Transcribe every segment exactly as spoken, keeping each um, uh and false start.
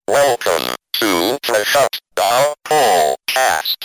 Welcome to the Shutdown Podcast.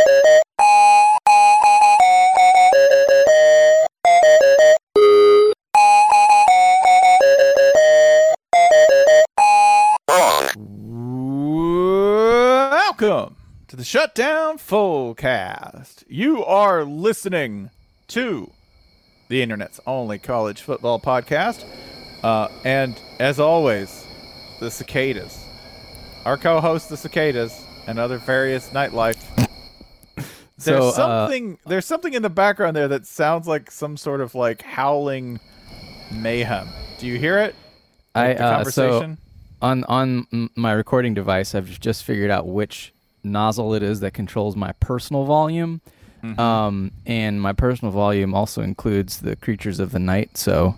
Welcome to the Shutdown Fullcast. You are listening to the internet's only college football podcast. Uh, and as always, the cicadas. Our co-host, the cicadas, and other various nightlife. So, There's uh, something there's something in the background there that sounds like some sort of like howling mayhem. Do you hear it? Like I the uh, so conversation? on on m- my recording device, I've just figured out which nozzle it is that controls my personal volume. Mm-hmm. Um, and my personal volume also includes the creatures of the night. So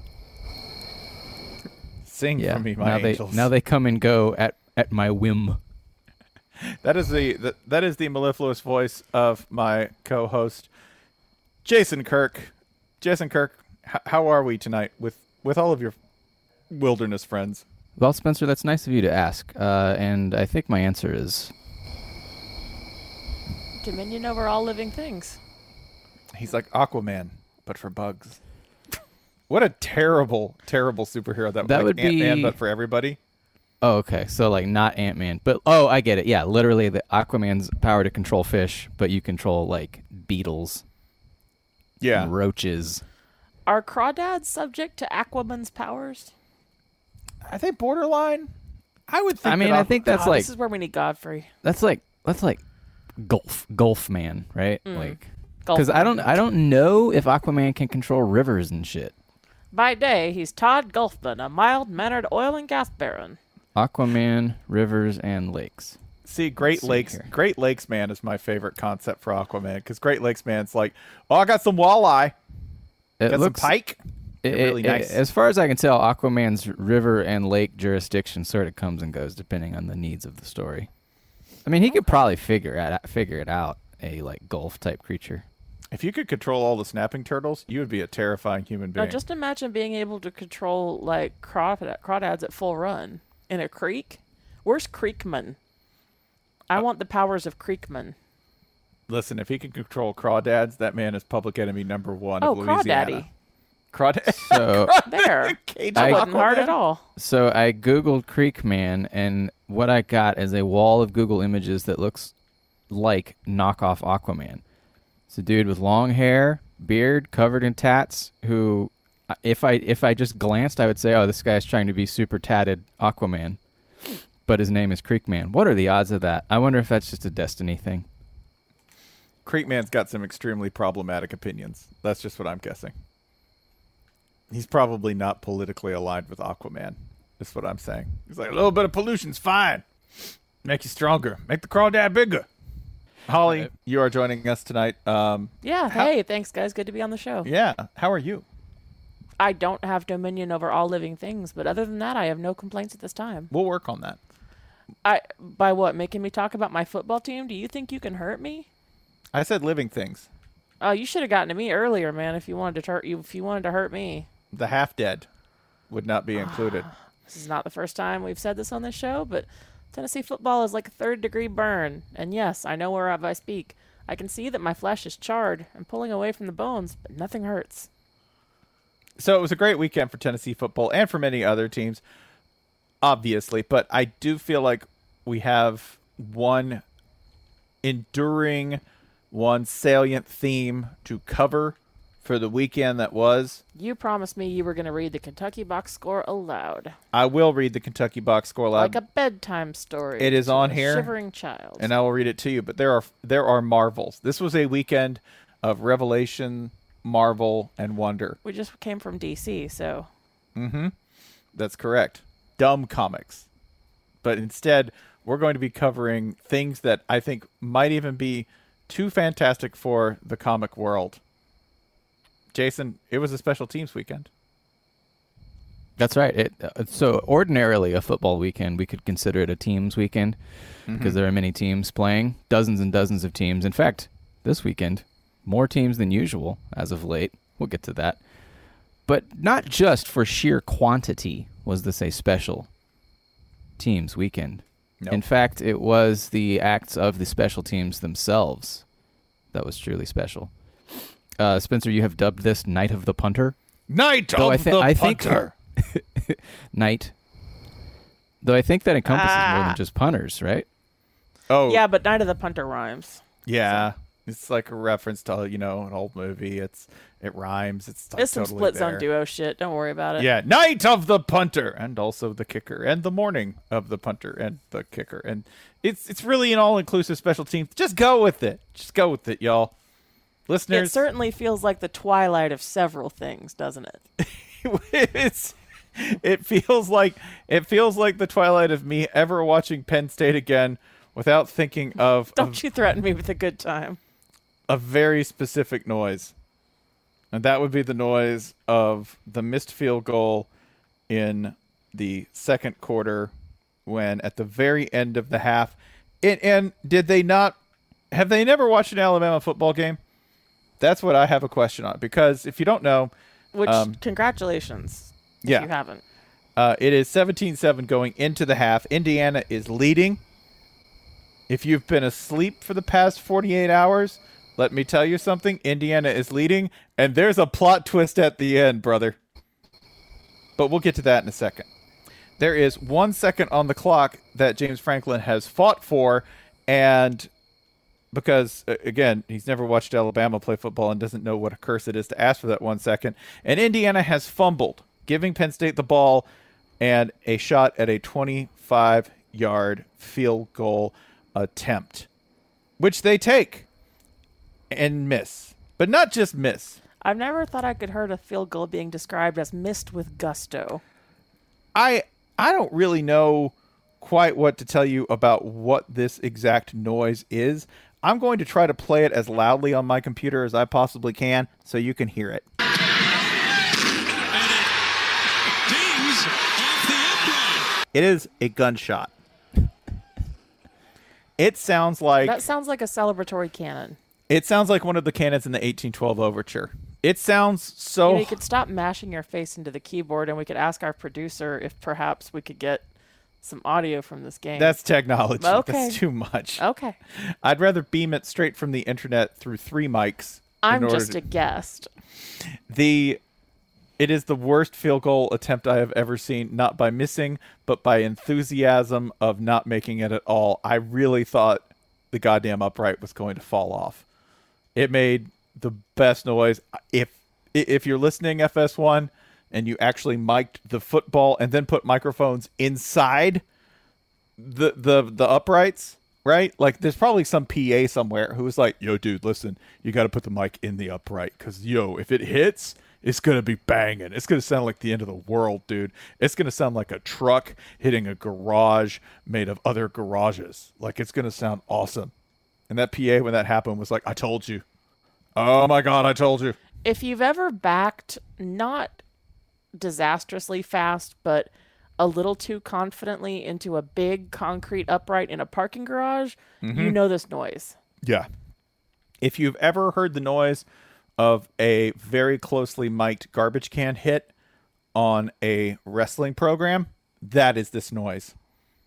Sing yeah, for me, my now angels. they now they come and go at, at my whim. That is the, the that is the mellifluous voice of my co-host, Jason Kirk. Jason Kirk, h- how are we tonight with, with all of your wilderness friends? Well, Spencer, that's nice of you to ask. Uh, and I think my answer is Dominion over all living things. He's like Aquaman, but for bugs. What a terrible, terrible superhero that, That like would Ant-Man, be- but for everybody. oh, okay. So like not Ant-Man, but oh, I get it. Yeah, literally the Aquaman's power to control fish, but you control like beetles, Yeah. and roaches. Are crawdads subject to Aquaman's powers? I think borderline. I would think I mean, that I Aqu- think that's God, like this is where we need Godfrey. that's like that's like Gulf Gulf Man, right? Mm. Like Gulf because I Man. don't I don't know if Aquaman can control rivers and shit. By day, he's Todd Gulfman, a mild-mannered oil and gas baron. Aquaman, rivers, and lakes. See, Great see Lakes, here. Great Lakes Man is my favorite concept for Aquaman because Great Lakes Man's like, oh, I got some walleye, It got looks some pike. it- They're really it- nice. As far as I can tell, Aquaman's river and lake jurisdiction sort of comes and goes depending on the needs of the story. I mean, he could probably figure it figure it out, a like Gulf type creature. If you could control all the snapping turtles, you would be a terrifying human being. Now, just imagine being able to control, like, crawdad- crawdads at full run in a creek. Where's Creekman? I want the powers of Creekman. Listen, if he can control crawdads, that man is public enemy number one Oh, of Louisiana. Crawdaddy. Crawdad. So There. Cage That I- wasn't hard Aquaman? at all. so I googled Creek Man, and what I got is a wall of Google images that looks like knockoff Aquaman. It's a dude with long hair, beard, covered in tats, who, if I if I just glanced, I would say, oh, this guy's trying to be super tatted Aquaman. But his name is Creek Man. What are the odds of that? I wonder if that's just a Destiny thing. Creekman's got some extremely problematic opinions. That's just what I'm guessing. He's probably not politically aligned with Aquaman. Is what I'm saying. He's like, a little bit of pollution's fine. Make you stronger. Make the crawdad bigger. Holly, you are joining us tonight. Um, Yeah, How- hey, thanks, guys. Good to be on the show. yeah. How are you? I don't have dominion over all living things, but other than that, I have no complaints at this time. We'll work on that. I by what? Making me talk about my football team? Do you think you can hurt me? I said living things. Oh, you should have gotten to me earlier, man. If you wanted to hurt you, if you wanted to hurt me. The half dead would not be included. This is not the first time we've said this on this show, but Tennessee football is like a third degree burn. And yes, I know whereof I speak. I can see that my flesh is charred and pulling away from the bones, but nothing hurts. So it was a great weekend for Tennessee football and for many other teams, obviously. But I do feel like we have one enduring, one salient theme to cover for the weekend that was. You promised me you were going to read the Kentucky box score aloud, I will read the Kentucky box score loud, like a bedtime story. It is to on a here, Shivering child. and I will read it to you. But there are there are marvels. This was a weekend of revelation, marvel, and wonder. we just came from D C, so Mm-hmm. That's correct. Dumb comics. But instead, we're going to be covering things that I think might even be too fantastic for the comic world. Jason, it was a special teams weekend. That's right. It, uh, so ordinarily a football weekend, we could consider it a teams weekend because there are many teams playing, dozens and dozens of teams. In fact, this weekend, more teams than usual as of late. We'll get to that. But not just for sheer quantity was this a special teams weekend. Nope. In fact, it was the acts of the special teams themselves that was truly special. Uh, Spencer, you have dubbed this Night of the Punter. Night Though of I thi- the I think- punter. Night. Though I think that encompasses more Ah. than just punters, right? Oh, Yeah, but Night of the Punter rhymes. yeah. It's like a reference to, you know, an old movie. It's It rhymes. It's like It's some totally split there. zone duo shit. Don't worry about it. Yeah, Night of the Punter, and also the kicker, and the morning of the punter and the kicker, and it's it's really an all-inclusive special team. Just go with it. Just go with it, y'all. Listeners, It certainly feels like the twilight of several things, doesn't it? it's it feels like it feels like the twilight of me ever watching Penn State again without thinking of a, Don't you threaten me with a good time. a very specific noise, and that would be the noise of the missed field goal in the second quarter, when at the very end of the half. And, and did they not? Have they never watched an Alabama football game? That's what I have a question on, because if you don't know, Which, Um, congratulations if yeah. you haven't. Uh, it is seventeen seven going into the half. Indiana is leading. If you've been asleep for the past forty-eight hours, let me tell you something. Indiana is leading, and there's a plot twist at the end, brother. But we'll get to that in a second. There is one second on the clock that James Franklin has fought for, and because, uh, again, he's never watched Alabama play football and doesn't know what a curse it is to ask for that one second, and Indiana has fumbled, giving Penn State the ball and a shot at a twenty-five-yard field goal attempt, which they take and miss. But not just miss. I've never thought I could heard a field goal being described as missed with gusto. I I don't really know quite what to tell you about what this exact noise is. I'm going to try to play it as loudly on my computer as I possibly can so you can hear it. It is a gunshot. It sounds like That sounds like a celebratory cannon. it sounds like one of the cannons in the eighteen twelve overture. It sounds so You know, you could stop mashing your face into the keyboard, and we could ask our producer if perhaps we could get some audio from this game. That's technology. Okay. That's too much. okay. I'd rather beam it straight from the internet through three mics. in I'm order just to- a guest. the it is the worst field goal attempt I have ever seen, not by missing, but by enthusiasm of not making it at all. I really thought the goddamn upright was going to fall off. It made the best noise. If if you're listening, F S one, and you actually mic'd the football and then put microphones inside the the the uprights, right? Like, there's probably some P A somewhere who was like, "Yo, dude, listen, you got to put the mic in the upright, because yo, if it hits, it's gonna be banging. It's gonna sound like the end of the world, dude. It's gonna sound like a truck hitting a garage made of other garages. Like, it's gonna sound awesome." And that P A, when that happened, was like, "I told you. Oh my god, I told you." If you've ever backed not disastrously fast, but a little too confidently into a big concrete upright in a parking garage, Mm-hmm. you know this noise. Yeah. If you've ever heard the noise of a very closely mic'd garbage can hit on a wrestling program, that is this noise.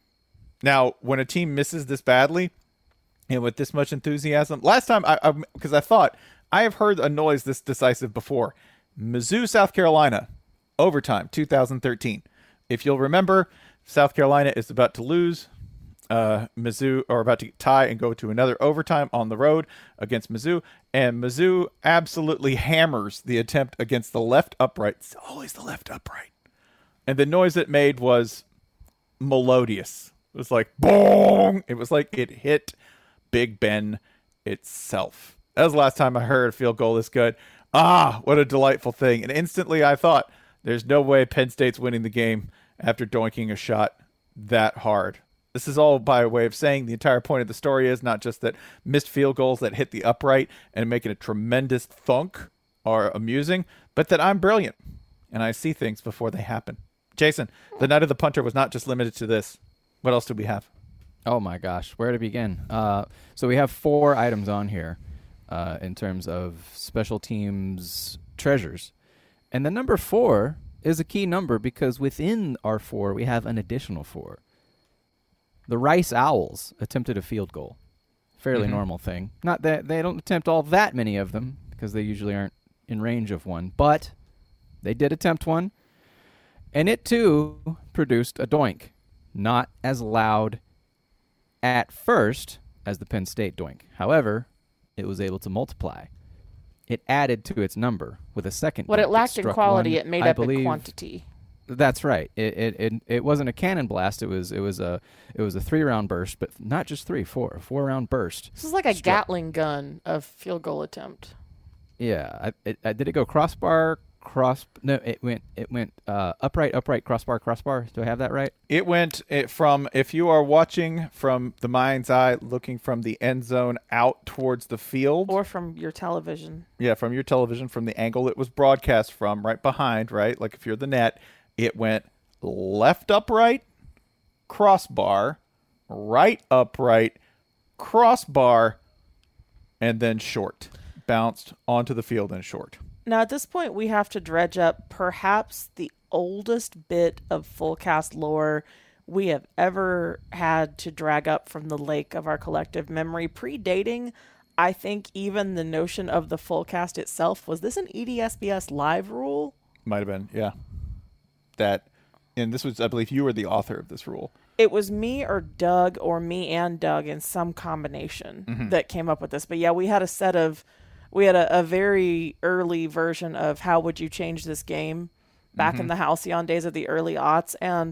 Now, when a team misses this badly and with this much enthusiasm, last time I, I because I thought I have heard a noise this decisive before. Mizzou, South Carolina, overtime, two thousand thirteen. If you'll remember, South Carolina is about to lose. Uh, Mizzou are about to tie and go to another overtime on the road against Mizzou, and Mizzou absolutely hammers the attempt against the left upright. It's always the left upright, and the noise it made was melodious. It was like boom. It was like it hit Big Ben itself. That was the last time I heard a field goal this good. Ah, what a delightful thing! And instantly I thought, there's no way Penn State's winning the game after doinking a shot that hard. This is all by way of saying the entire point of the story is not just that missed field goals that hit the upright and make it a tremendous thunk are amusing, but that I'm brilliant and I see things before they happen. Jason, the night of the punter was not just limited to this. What else do we have? Oh my gosh, where to begin? Uh, so we have four items on here uh, in terms of special teams treasures. And the number four is a key number because within our four, we have an additional four. The Rice Owls attempted a field goal. Fairly Mhm. normal thing. Not that they don't attempt all that many of them because they usually aren't in range of one, but they did attempt one. And it too produced a doink. Not as loud at first as the Penn State doink. However, it was able to multiply. It added to its number with a second. What doink. it lacked in struck quality, one, it made I up believe, in quantity. That's right. It, it it it wasn't a cannon blast. It was it was a it was a three round burst, but not just three, four, a four round burst. This is like a Struck- Gatling gun of field goal attempt. Yeah. I, it, I, did it go crossbar? Cross? No, it went it went uh, upright, upright, crossbar, crossbar. Do I have that right? It went it from, if you are watching from the mind's eye, looking from the end zone out towards the field. Or from your television. Yeah, from your television, from the angle it was broadcast from, right behind, right? Like if you're the net, it went left upright, crossbar, right upright, crossbar, and then short. Bounced onto the field and short. Now, at this point, we have to dredge up perhaps the oldest bit of full cast lore we have ever had to drag up from the lake of our collective memory, predating, I think, even the notion of the full cast itself. Was this an E D S B S live rule? Might have been, yeah. That, and this was, I believe you were the author of this rule. It was me or Doug, or me and Doug in some combination Mm-hmm. that came up with this. But yeah, we had a set of, we had a, a very early version of how would you change this game back Mm-hmm. in the halcyon days of the early aughts. And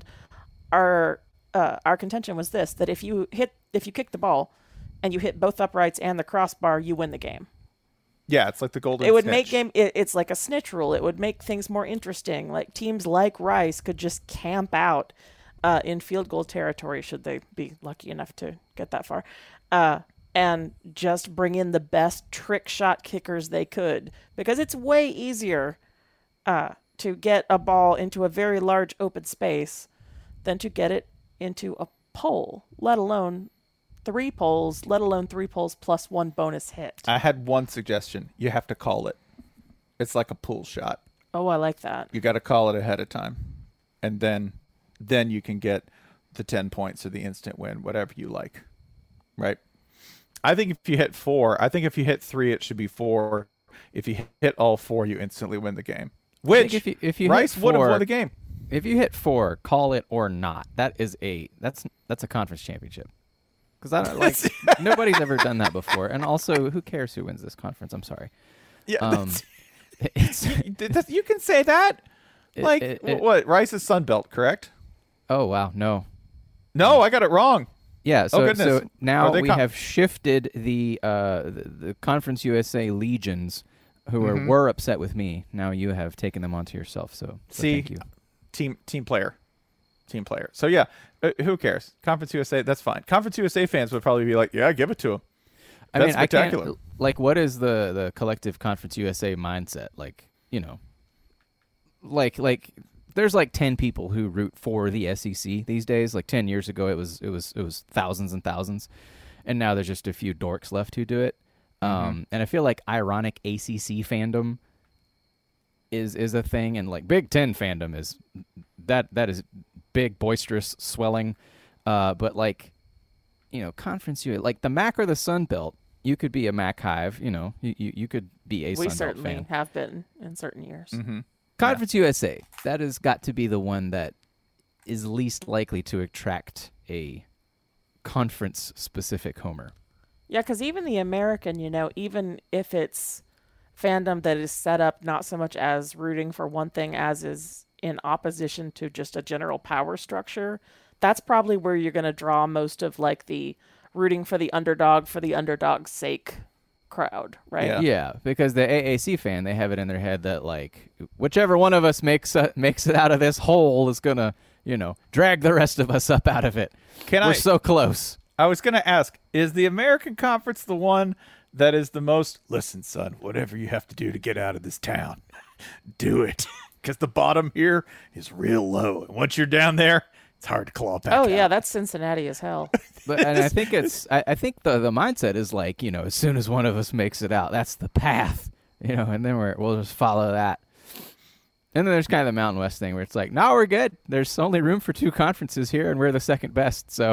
our uh, our contention was this, that if you hit, if you kick the ball and you hit both uprights and the crossbar, you win the game. Yeah, it's like the golden It would snitch. make game, it, it's like a snitch rule. It would make things more interesting. Like teams like Rice could just camp out uh, in field goal territory, should they be lucky enough to get that far, uh, and just bring in the best trick shot kickers they could. Because it's way easier uh, to get a ball into a very large open space than to get it into a pole, let alone three poles, let alone three poles plus one bonus hit. I had one suggestion. You have to call it. It's like a pool shot. Oh, I like that. You got to call it ahead of time. And then then you can get the ten points or the instant win, whatever you like. Right? I think if you hit four, I think if you hit three, it should be four. If you hit all four, you instantly win the game. I think Which if you, if you Rice hit would have four- won the game. If you hit four, call it or not. That is a that's that's a conference championship. Because I don't like nobody's ever done that before. And also, who cares who wins this conference? I'm sorry. Yeah, Um, it's that's, you can say that. It- Like it- it- what? Rice's Sun Belt, correct? oh wow, no. No, I got it wrong. Yeah, so, Oh, goodness. so now Are they we com- have shifted the, uh, the the Conference U S A legions who Mhm. are, were upset with me. Now you have taken them onto yourself. So, so See, thank you. team team player, team player. So yeah, uh, who cares? Conference U S A, that's fine. Conference U S A fans would probably be like, yeah, give it to them. I That's mean, I spectacular. can't. Like, what is the the collective Conference U S A mindset? Like, you know, like like there's like ten people who root for the S E C these days. Like ten years ago, it was it was it was thousands and thousands, and now there's just a few dorks left who do it. Um, and I feel like ironic A C C fandom is is a thing, and like Big Ten fandom is that that is big, boisterous, swelling. Uh, but like, you know, Conference U S A, like the M A C or the Sun Belt, you could be a M A C hive. You know, you you, you could be a We Sun Belt certainly fan. have been in certain years. Mm-hmm. Conference U S A, that has got to be the one that is least likely to attract a conference-specific homer. Yeah, because even the American, you know, even if it's fandom that is set up not so much as rooting for one thing as is in opposition to just a general power structure, that's probably where you're going to draw most of like the rooting for the underdog for the underdog's sake crowd, right? Yeah. Yeah, because the A A C fan, they have it in their head that like whichever one of us makes uh, makes it out of this hole is gonna, you know, drag the rest of us up out of it. Can We're I? so close. I was gonna ask: is the American Conference the one that is the most? Listen, son, whatever you have to do to get out of this town, do it, because the bottom here is real low, and once you're down there, it's hard to claw back. Oh, out. yeah, that's Cincinnati as hell. But and I think it's I, I think the the mindset is like, you know, as soon as one of us makes it out, that's the path. You know, and then we're we'll just follow that. And then there's kind of the Mountain West thing where it's like, no, we're good. There's only room for two conferences here, and we're the second best. So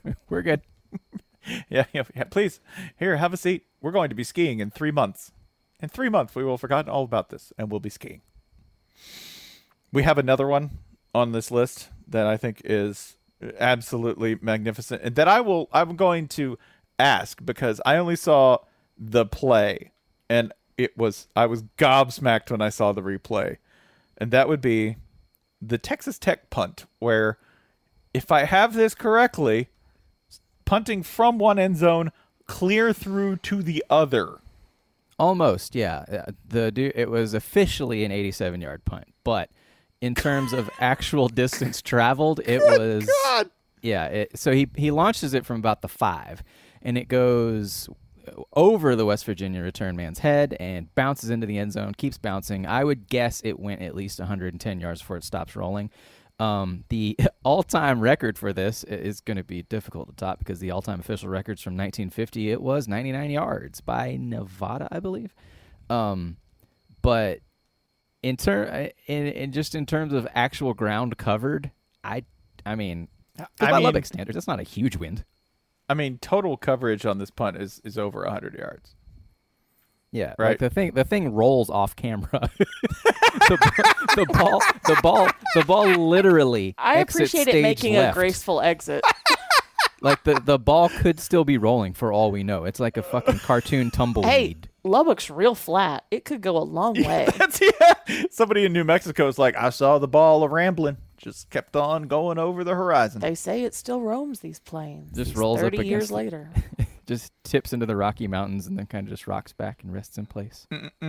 We're good. Yeah, yeah, yeah. Please, here, have a seat. We're going to be skiing in three months. In three months, we will have forgotten all about this, and we'll be skiing. We have another one on this list that I think is absolutely magnificent, and that I will. I'm going to ask because I only saw the play, and it was I was gobsmacked when I saw the replay, and that would be the Texas Tech punt, where, if I have this correctly, punting from one end zone clear through to the other. Almost, yeah. Uh, The du- it was officially an eighty-seven yard punt, but in terms of actual distance traveled, it was God. yeah. It, so he he launches it from about the five, and it goes over the West Virginia return man's head and bounces into the end zone. Keeps bouncing. I would guess it went at least one hundred ten yards before it stops rolling. Um, the all-time record for this is going to be difficult to top because the all-time official records from nineteen fifty, it was ninety-nine yards by Nevada, I believe. Um, but in ter- in, in just in terms of actual ground covered, I I mean, I by mean- Lubbock standards, that's not a huge wind. I mean, total coverage on this punt is, is over one hundred yards. Yeah, Right. Like the thing, the thing rolls off camera. the, b- the ball, the ball, the ball literally. I exits appreciate it stage making left. a graceful exit. Like the, the ball could still be rolling for all we know. It's like a fucking cartoon tumbleweed. Hey, Lubbock's real flat. It could go a long way. That's yeah. Somebody in New Mexico is like, I saw the ball rambling, just kept on going over the horizon. They say it still roams these plains. Just these rolls up thirty years against the- later. Just tips into the Rocky Mountains and then kind of just rocks back and rests in place.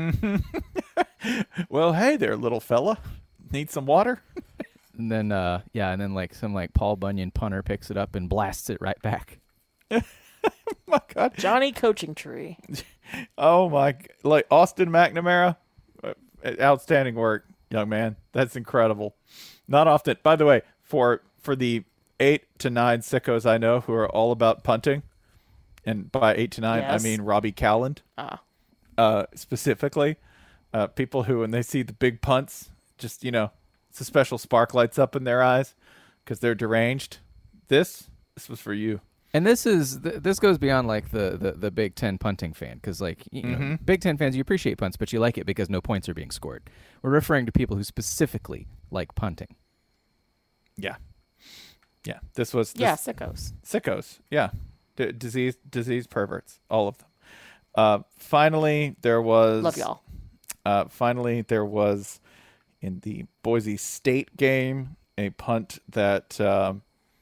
Well, hey there, little fella. Need some water? And then, uh, yeah, and then like some like Paul Bunyan punter picks it up and blasts it right back. My God. Johnny Coaching Tree. Oh, my. g- Like Austin McNamara, uh, outstanding work, young man. That's incredible. Not often. By the way, for for the eight to nine sickos I know who are all about punting, and by eight to nine, Yes. I mean Robbie Cowland. Ah. uh, specifically, uh, people who, when they see the big punts, just, you know, it's a special spark lights up in their eyes because they're deranged. This, this was for you. And this is th- this goes beyond like the, the, the Big Ten punting fan because like you know, Big Ten fans, you appreciate punts, but you like it because no points are being scored. We're referring to people who specifically like punting. Yeah. Yeah. This was this, Yeah, sickos. sickos. Yeah. D- disease, disease perverts, all of them. Uh, finally, there was. Love y'all. Uh, finally, there was in the Boise State game a punt that um,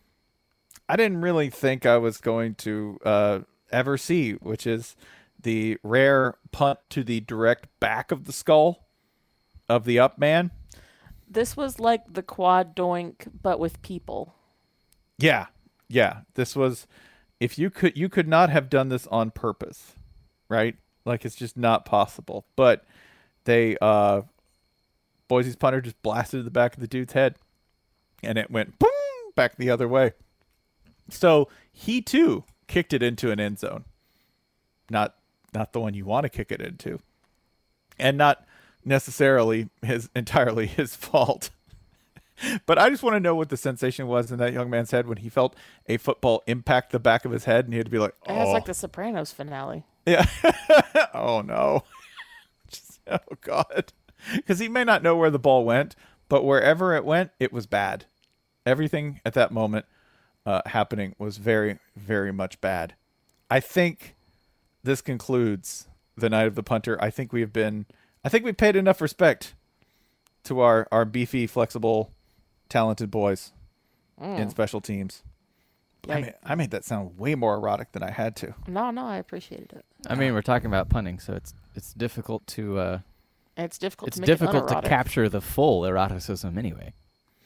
I didn't really think I was going to uh, ever see, which is the rare punt to the direct back of the skull of the up man. This was like the quad doink, but with people. Yeah, yeah. This was if you could you could not have done this on purpose, right? Like it's just not possible. But they uh Boise's punter just blasted the back of the dude's head and it went boom back the other way. So he too kicked it into an end zone. Not not the one you want to kick it into. And not necessarily his entirely his fault. But I just want to know what the sensation was in that young man's head when he felt a football impact the back of his head, and he had to be like, It has "Oh, like the Sopranos finale. yeah, oh no, just, oh god," because he may not know where the ball went, but wherever it went, it was bad. Everything at that moment uh, happening was very, very much bad. I think this concludes the night of the punter. I think we have been, I think we paid enough respect to our our beefy, flexible, talented boys in special teams. I, Like, made, I made that sound way more erotic than I had to. no, no, I appreciated it. I mean, we're talking about punting, so it's it's difficult to uh, It's difficult it's to make difficult it to unerotic. capture the full eroticism anyway.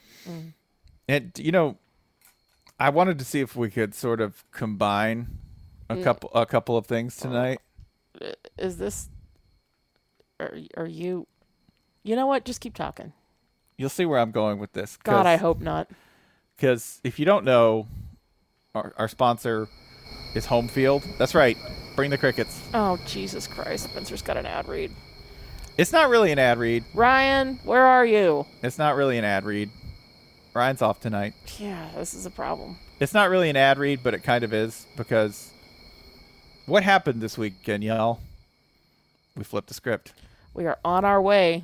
And you know, I wanted to see if we could sort of combine a Mm. couple a couple of things tonight. Is this? Are, are you? You know what? Just keep talking. You'll see where I'm going with this. God, I hope not. Because if you don't know, our, our sponsor is Home Field. That's right. Bring the crickets. Oh, Jesus Christ. Spencer's got an ad read. It's not really an ad read. Ryan, where are you? It's not really an ad read. Ryan's off tonight. Yeah, this is a problem. It's not really an ad read, but it kind of is, because what happened this weekend, y'all? We flipped the script. We are on our way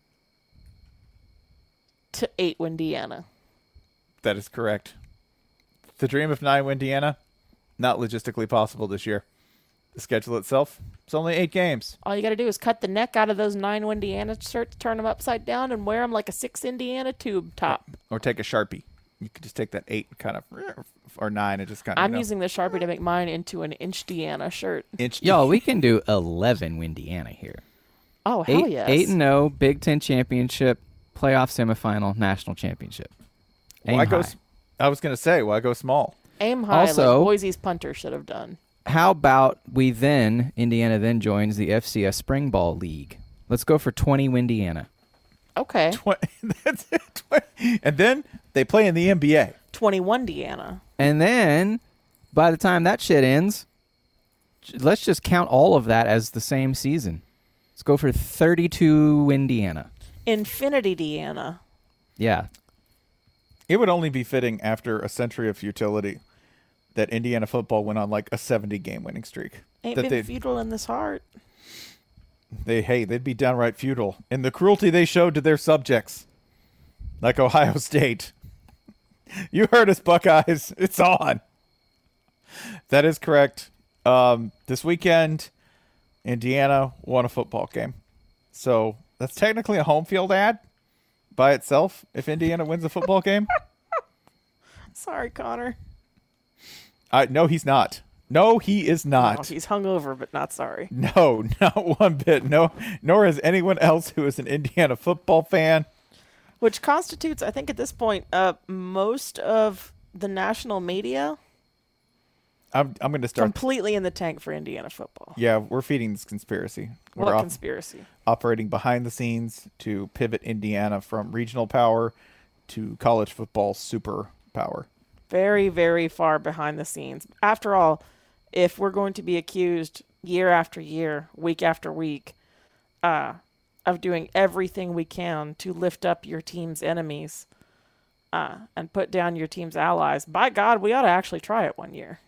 to eight Windiana. That is correct. The dream of nine Windiana, not logistically possible this year. The schedule itself, it's only eight games. All you got to do is cut the neck out of those nine Windiana shirts, turn them upside down, and wear them like a six Indiana tube top. Or take a Sharpie. You could just take that eight and kind of, or nine and just kind of, I'm you know, using the Sharpie to make mine into an inch Deanna shirt. inch. Y'all, we can do eleven Windiana here. Oh, hell Eight, yes. eight and zero, Big Ten championship, playoff semifinal, national championship. Aim Why go? high. s- I was gonna say, why go small? Aim high Also- like Boise's punter should have done. How about we then, Indiana then joins the F C S Spring Ball League. Let's go for twenty Windiana. Okay. Twen- That's it. Twen- And then they play in the N B A. twenty-one Deanna. And then, by the time that shit ends, j- let's just count all of that as the same season. Let's go for thirty-two Indiana. Infinity Deanna. Yeah. It would only be fitting after a century of futility that Indiana football went on like a seventy game winning streak. Ain't that been they, feudal in this heart. they, hey, they'd be downright feudal in the cruelty they showed to their subjects, like Ohio State. You heard us, Buckeyes. It's on. That is correct. Um, this weekend, Indiana won a football game. So that's technically a home field ad by itself if Indiana wins a football game. Sorry, Connor. I No, he's not. No, he is Oh, not. he's hungover, but not sorry. No, not one bit. No, nor is anyone else who is an Indiana football fan. Which constitutes, I think at this point, uh, most of the national media I'm I'm going to start. completely in the tank for Indiana football. Yeah, we're feeding this conspiracy. We're What op- conspiracy? operating behind the scenes to pivot Indiana from regional power to college football super power. Very, very far behind the scenes. After all, if we're going to be accused year after year, week after week, uh, of doing everything we can to lift up your team's enemies uh, and put down your team's allies, by God, we ought to actually try it one year.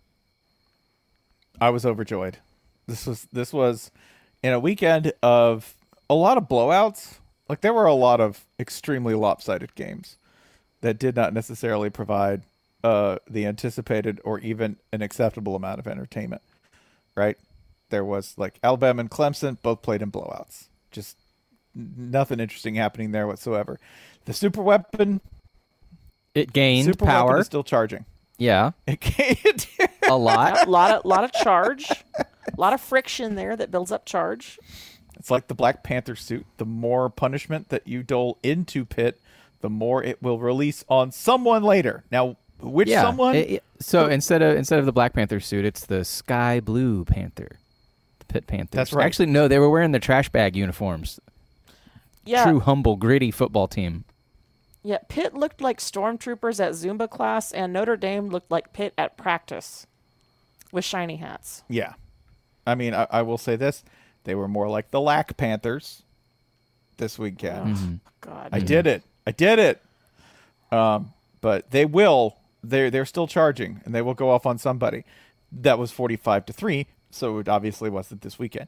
I was overjoyed. This was this was in a weekend of a lot of blowouts. Like there were a lot of extremely lopsided games that did not necessarily provide uh, the anticipated or even an acceptable amount of entertainment. Right? There was like Alabama and Clemson both played in blowouts. Just n- nothing interesting happening there whatsoever. The super weapon, It gained super weapon power. is still charging. Yeah. It can't. A lot. A lot of lot of charge, a lot of friction there that builds up charge. It's like the Black Panther suit. The more punishment that you dole into Pitt, the more it will release on someone later. Now, which Yeah. someone? It- it- so instead of instead of the Black Panther suit, it's the Sky Blue Panther. The Pitt Panthers. That's right. Actually, no, they were wearing their trash bag uniforms. Yeah, True, humble, gritty football team. yeah. Pitt looked like stormtroopers at Zumba class, and Notre Dame looked like Pitt at practice with shiny hats. Yeah. I mean, I, I will say this. They were more like the Lack Panthers this weekend. Mm-hmm. God, I did it. I did it. Um, but they will. They're they're still charging, and they will go off on somebody. That was forty-five to three, so it obviously wasn't this weekend.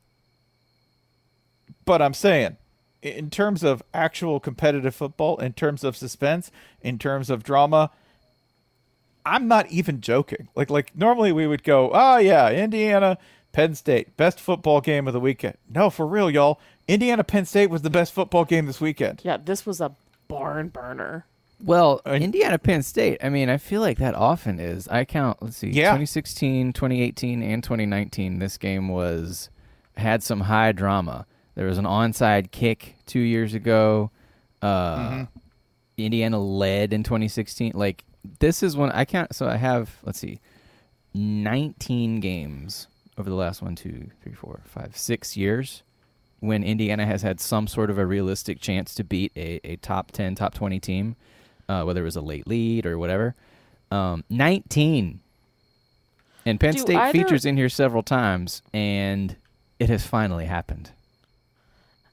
But I'm saying, in terms of actual competitive football, in terms of suspense, in terms of drama, I'm not even joking. Like like normally we would go, oh yeah, Indiana, Penn State, best football game of the weekend. No, for real, y'all. Indiana Penn State was the best football game this weekend. Yeah, this was a barn burner. Well, Uh, Indiana Penn State, I mean, I feel like that often is. I count, let's see, Yeah. twenty sixteen, twenty eighteen, and twenty nineteen, this game was had some high drama. There was an onside kick two years ago. Uh, Mm-hmm. Indiana led in twenty sixteen. Like, this is when I count, so I have, let's see, nineteen games over the last one, two, three, four, five, six years when Indiana has had some sort of a realistic chance to beat a, a top ten, top twenty team, uh, whether it was a late lead or whatever. Um, nineteen. And Penn Do State either- features in here several times, and it has finally happened. Do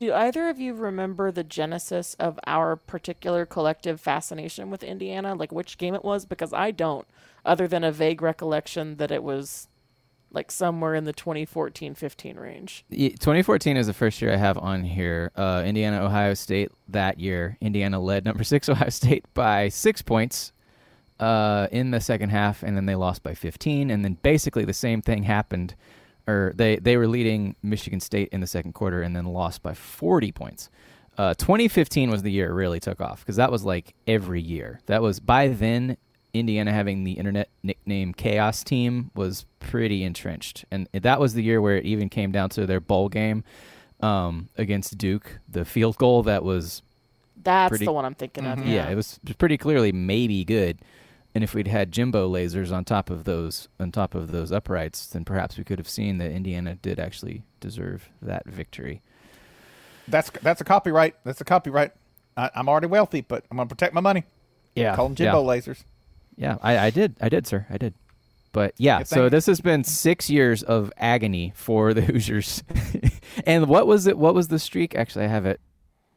Do either of you remember the genesis of our particular collective fascination with Indiana? Like which game it was? Because I don't, other than a vague recollection that it was like somewhere in the twenty fourteen fifteen range. Ye- twenty fourteen is the first year I have on here. Uh, Indiana, Ohio State that year. Indiana led number six Ohio State by six points uh, in the second half, and then they lost by fifteen. And then basically the same thing happened. Or they, they were leading Michigan State in the second quarter and then lost by forty points. Uh, twenty fifteen was the year it really took off because that was like every year. That was by then Indiana having the internet nickname Chaos Team was pretty entrenched. And that was the year where it even came down to their bowl game um, against Duke, the field goal that was That's pretty, the one I'm thinking of. yeah. Yeah. It was pretty clearly maybe good. And if we'd had Jimbo lasers on top of those on top of those uprights, then perhaps we could have seen that Indiana did actually deserve that victory. That's that's a copyright. That's a copyright. I, I'm already wealthy, but I'm gonna protect my money. Yeah, Call them Jimbo yeah. lasers. Yeah, I, I did. I did, sir. I did. But yeah, Good so thing. this has been six years of agony for the Hoosiers. And what was it? What was the streak? Actually, I have it.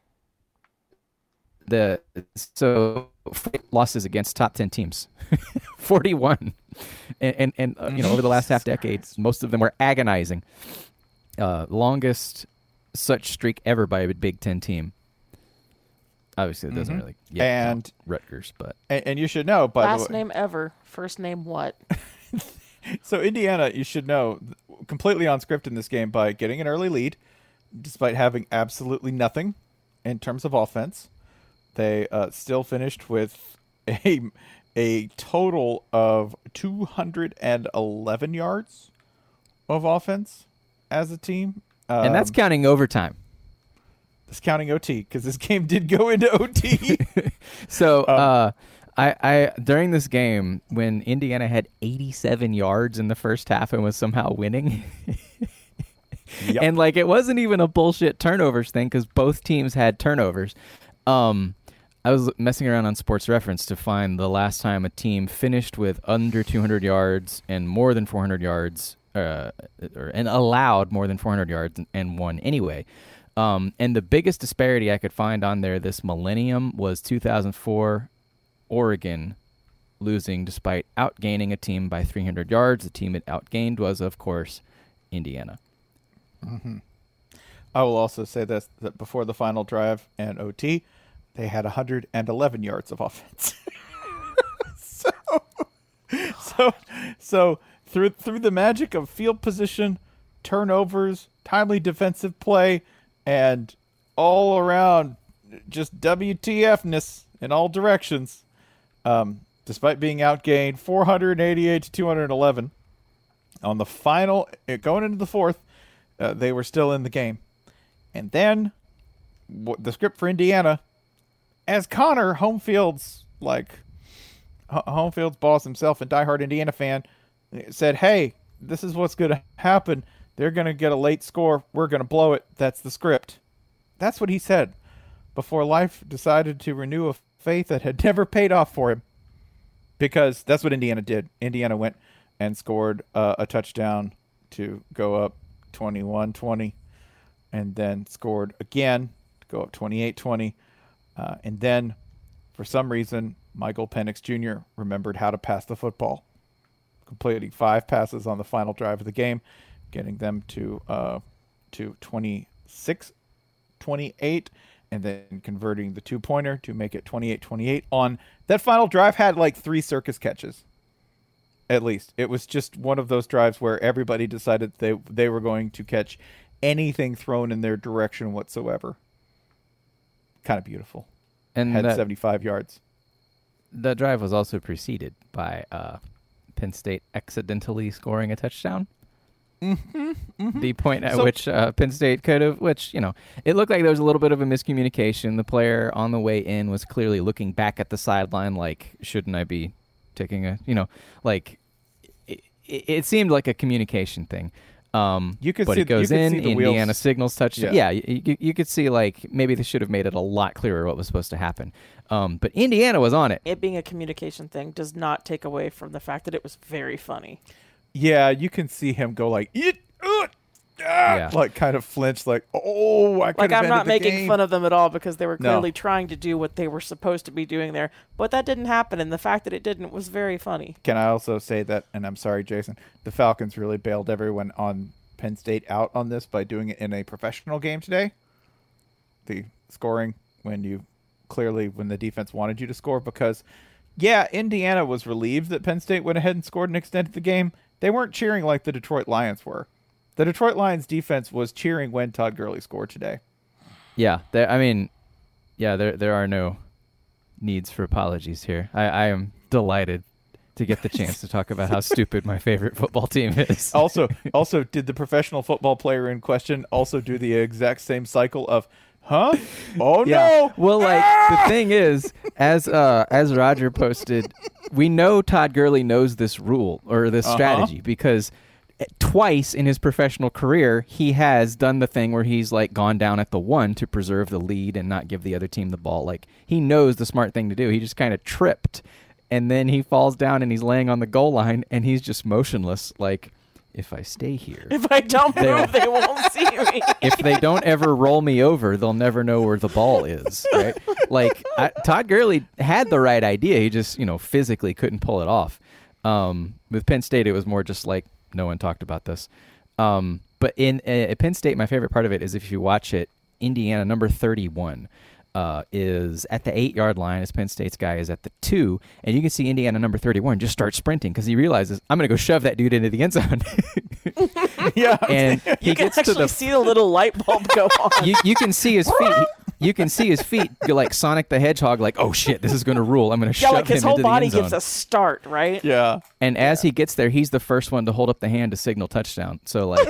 The so losses against top ten teams, forty-one, and and, and uh, you know over the last half decade, most of them were agonizing. Uh, longest such streak ever by a Big Ten team. Obviously, it doesn't Mhm. really. Yeah, And- Rutgers, but And, and you should know, by Last the way. name ever. First name what? So Indiana, you should know, completely on script in this game by getting an early lead, despite having absolutely nothing in terms of offense. They uh, still finished with a a total of two hundred eleven yards of offense as a team. Um, and that's counting overtime. that's counting O T because this game did go into O T. So, Um, uh, I, I during this game when Indiana had eighty-seven yards in the first half and was somehow winning, Yep. and like it wasn't even a bullshit turnovers thing because both teams had turnovers. Um, I was messing around on Sports Reference to find the last time a team finished with under two hundred yards and more than four hundred yards, uh, or, and allowed more than four hundred yards and, and won anyway. Um, and the biggest disparity I could find on there this millennium was two thousand four Oregon losing despite outgaining a team by three hundred yards. The team it outgained was, of course, Indiana. I will also say this, that before the final drive and O T, they had one hundred eleven yards of offense. so, so, so through through the magic of field position, turnovers, timely defensive play, and all around just W T F-ness in all directions, um, despite being outgained four hundred eighty-eight to two hundred eleven, on the final, uh, going into the fourth, uh, they were still in the game. And then w- the script for Indiana, as Connor, Homefield's like H- Homefield's boss himself and diehard Indiana fan, said, "Hey, this is what's going to happen. They're going to get a late score. We're going to blow it. That's the script." That's what he said before life decided to renew a faith that had never paid off for him. Because that's what Indiana did. Indiana went and scored uh, a touchdown to go up twenty-one twenty, and then scored again to go up twenty-eight twenty. Uh, and then, for some reason, Michael Penix Junior remembered how to pass the football, completing five passes on the final drive of the game, getting them to uh, to twenty-six twenty-eight, and then converting the two-pointer to make it twenty-eight twenty-eight. On that final drive had like three circus catches. At least it was just one of those drives where everybody decided they they were going to catch anything thrown in their direction whatsoever. Kind of beautiful. And Had that, seventy-five yards. that drive was also preceded by uh, Penn State accidentally scoring a touchdown. Mm-hmm, mm-hmm. The point at So- which uh, Penn State could have, which, you know, it looked like there was a little bit of a miscommunication. The player on the way in was clearly looking back at the sideline like, shouldn't I be taking a, you know, like, it, it, it seemed like a communication thing. Um, You could but see- it goes you could in, see the Indiana wheels. signals touchdown. Yeah. Yeah, you, you, you could see, like, maybe they should have made it a lot clearer what was supposed to happen. Um, but Indiana was on it. It being a communication thing does not take away from the fact that it was very funny. Yeah, you can see him go like, "Eat, uh," Yeah. like kind of flinched, like, oh, I could Like, have I'm not ended the making game. fun of them at all because they were No. clearly trying to do what they were supposed to be doing there. But that didn't happen, and the fact that it didn't was very funny. Can I also say that, and I'm sorry, Jason, the Falcons really bailed everyone on Penn State out on this by doing it in a professional game today. The scoring when you clearly, when the defense wanted you to score, because, yeah, Indiana was relieved that Penn State went ahead and scored and extended the game. They weren't cheering like the Detroit Lions were. The Detroit Lions defense was cheering when Todd Gurley scored today. Yeah, there, I mean, yeah, there there are no needs for apologies here. I, I am delighted to get the chance to talk about how stupid my favorite football team is. Also, also, did the professional football player in question also do the exact same cycle of, huh? Oh Yeah. no! Well, like the thing is, as uh, as Roger posted, we know Todd Gurley knows this rule or this Uh-huh. strategy because twice in his professional career he has done the thing where he's like gone down at the one to preserve the lead and not give the other team the ball. Like he knows the smart thing to do. He just kind of tripped, and then he falls down and he's laying on the goal line and he's just motionless. Like, if I stay here, If I don't move, they won't see me. if they don't ever roll me over, they'll never know where the ball is, right? Like I, Todd Gurley had the right idea. He just, you know, physically couldn't pull it off. Um, with Penn State, it was more just like no one talked about this. Um, but in uh, at Penn State, my favorite part of it is if you watch it, Indiana number thirty-one uh, is at the eight-yard line as Penn State's guy is at the two, and you can see Indiana number thirty-one just start sprinting because he realizes, I'm going to go shove that dude into the end zone. Yeah, And he You can gets to actually the see the little light bulb go on. you, you can see his feet. You can see his feet go like Sonic the Hedgehog, like, oh shit, this is going to rule. I'm going to yeah, shove like his him whole into the body end zone. gives a start, right? yeah. And as he gets there, he's the first one to hold up the hand to signal touchdown. So like,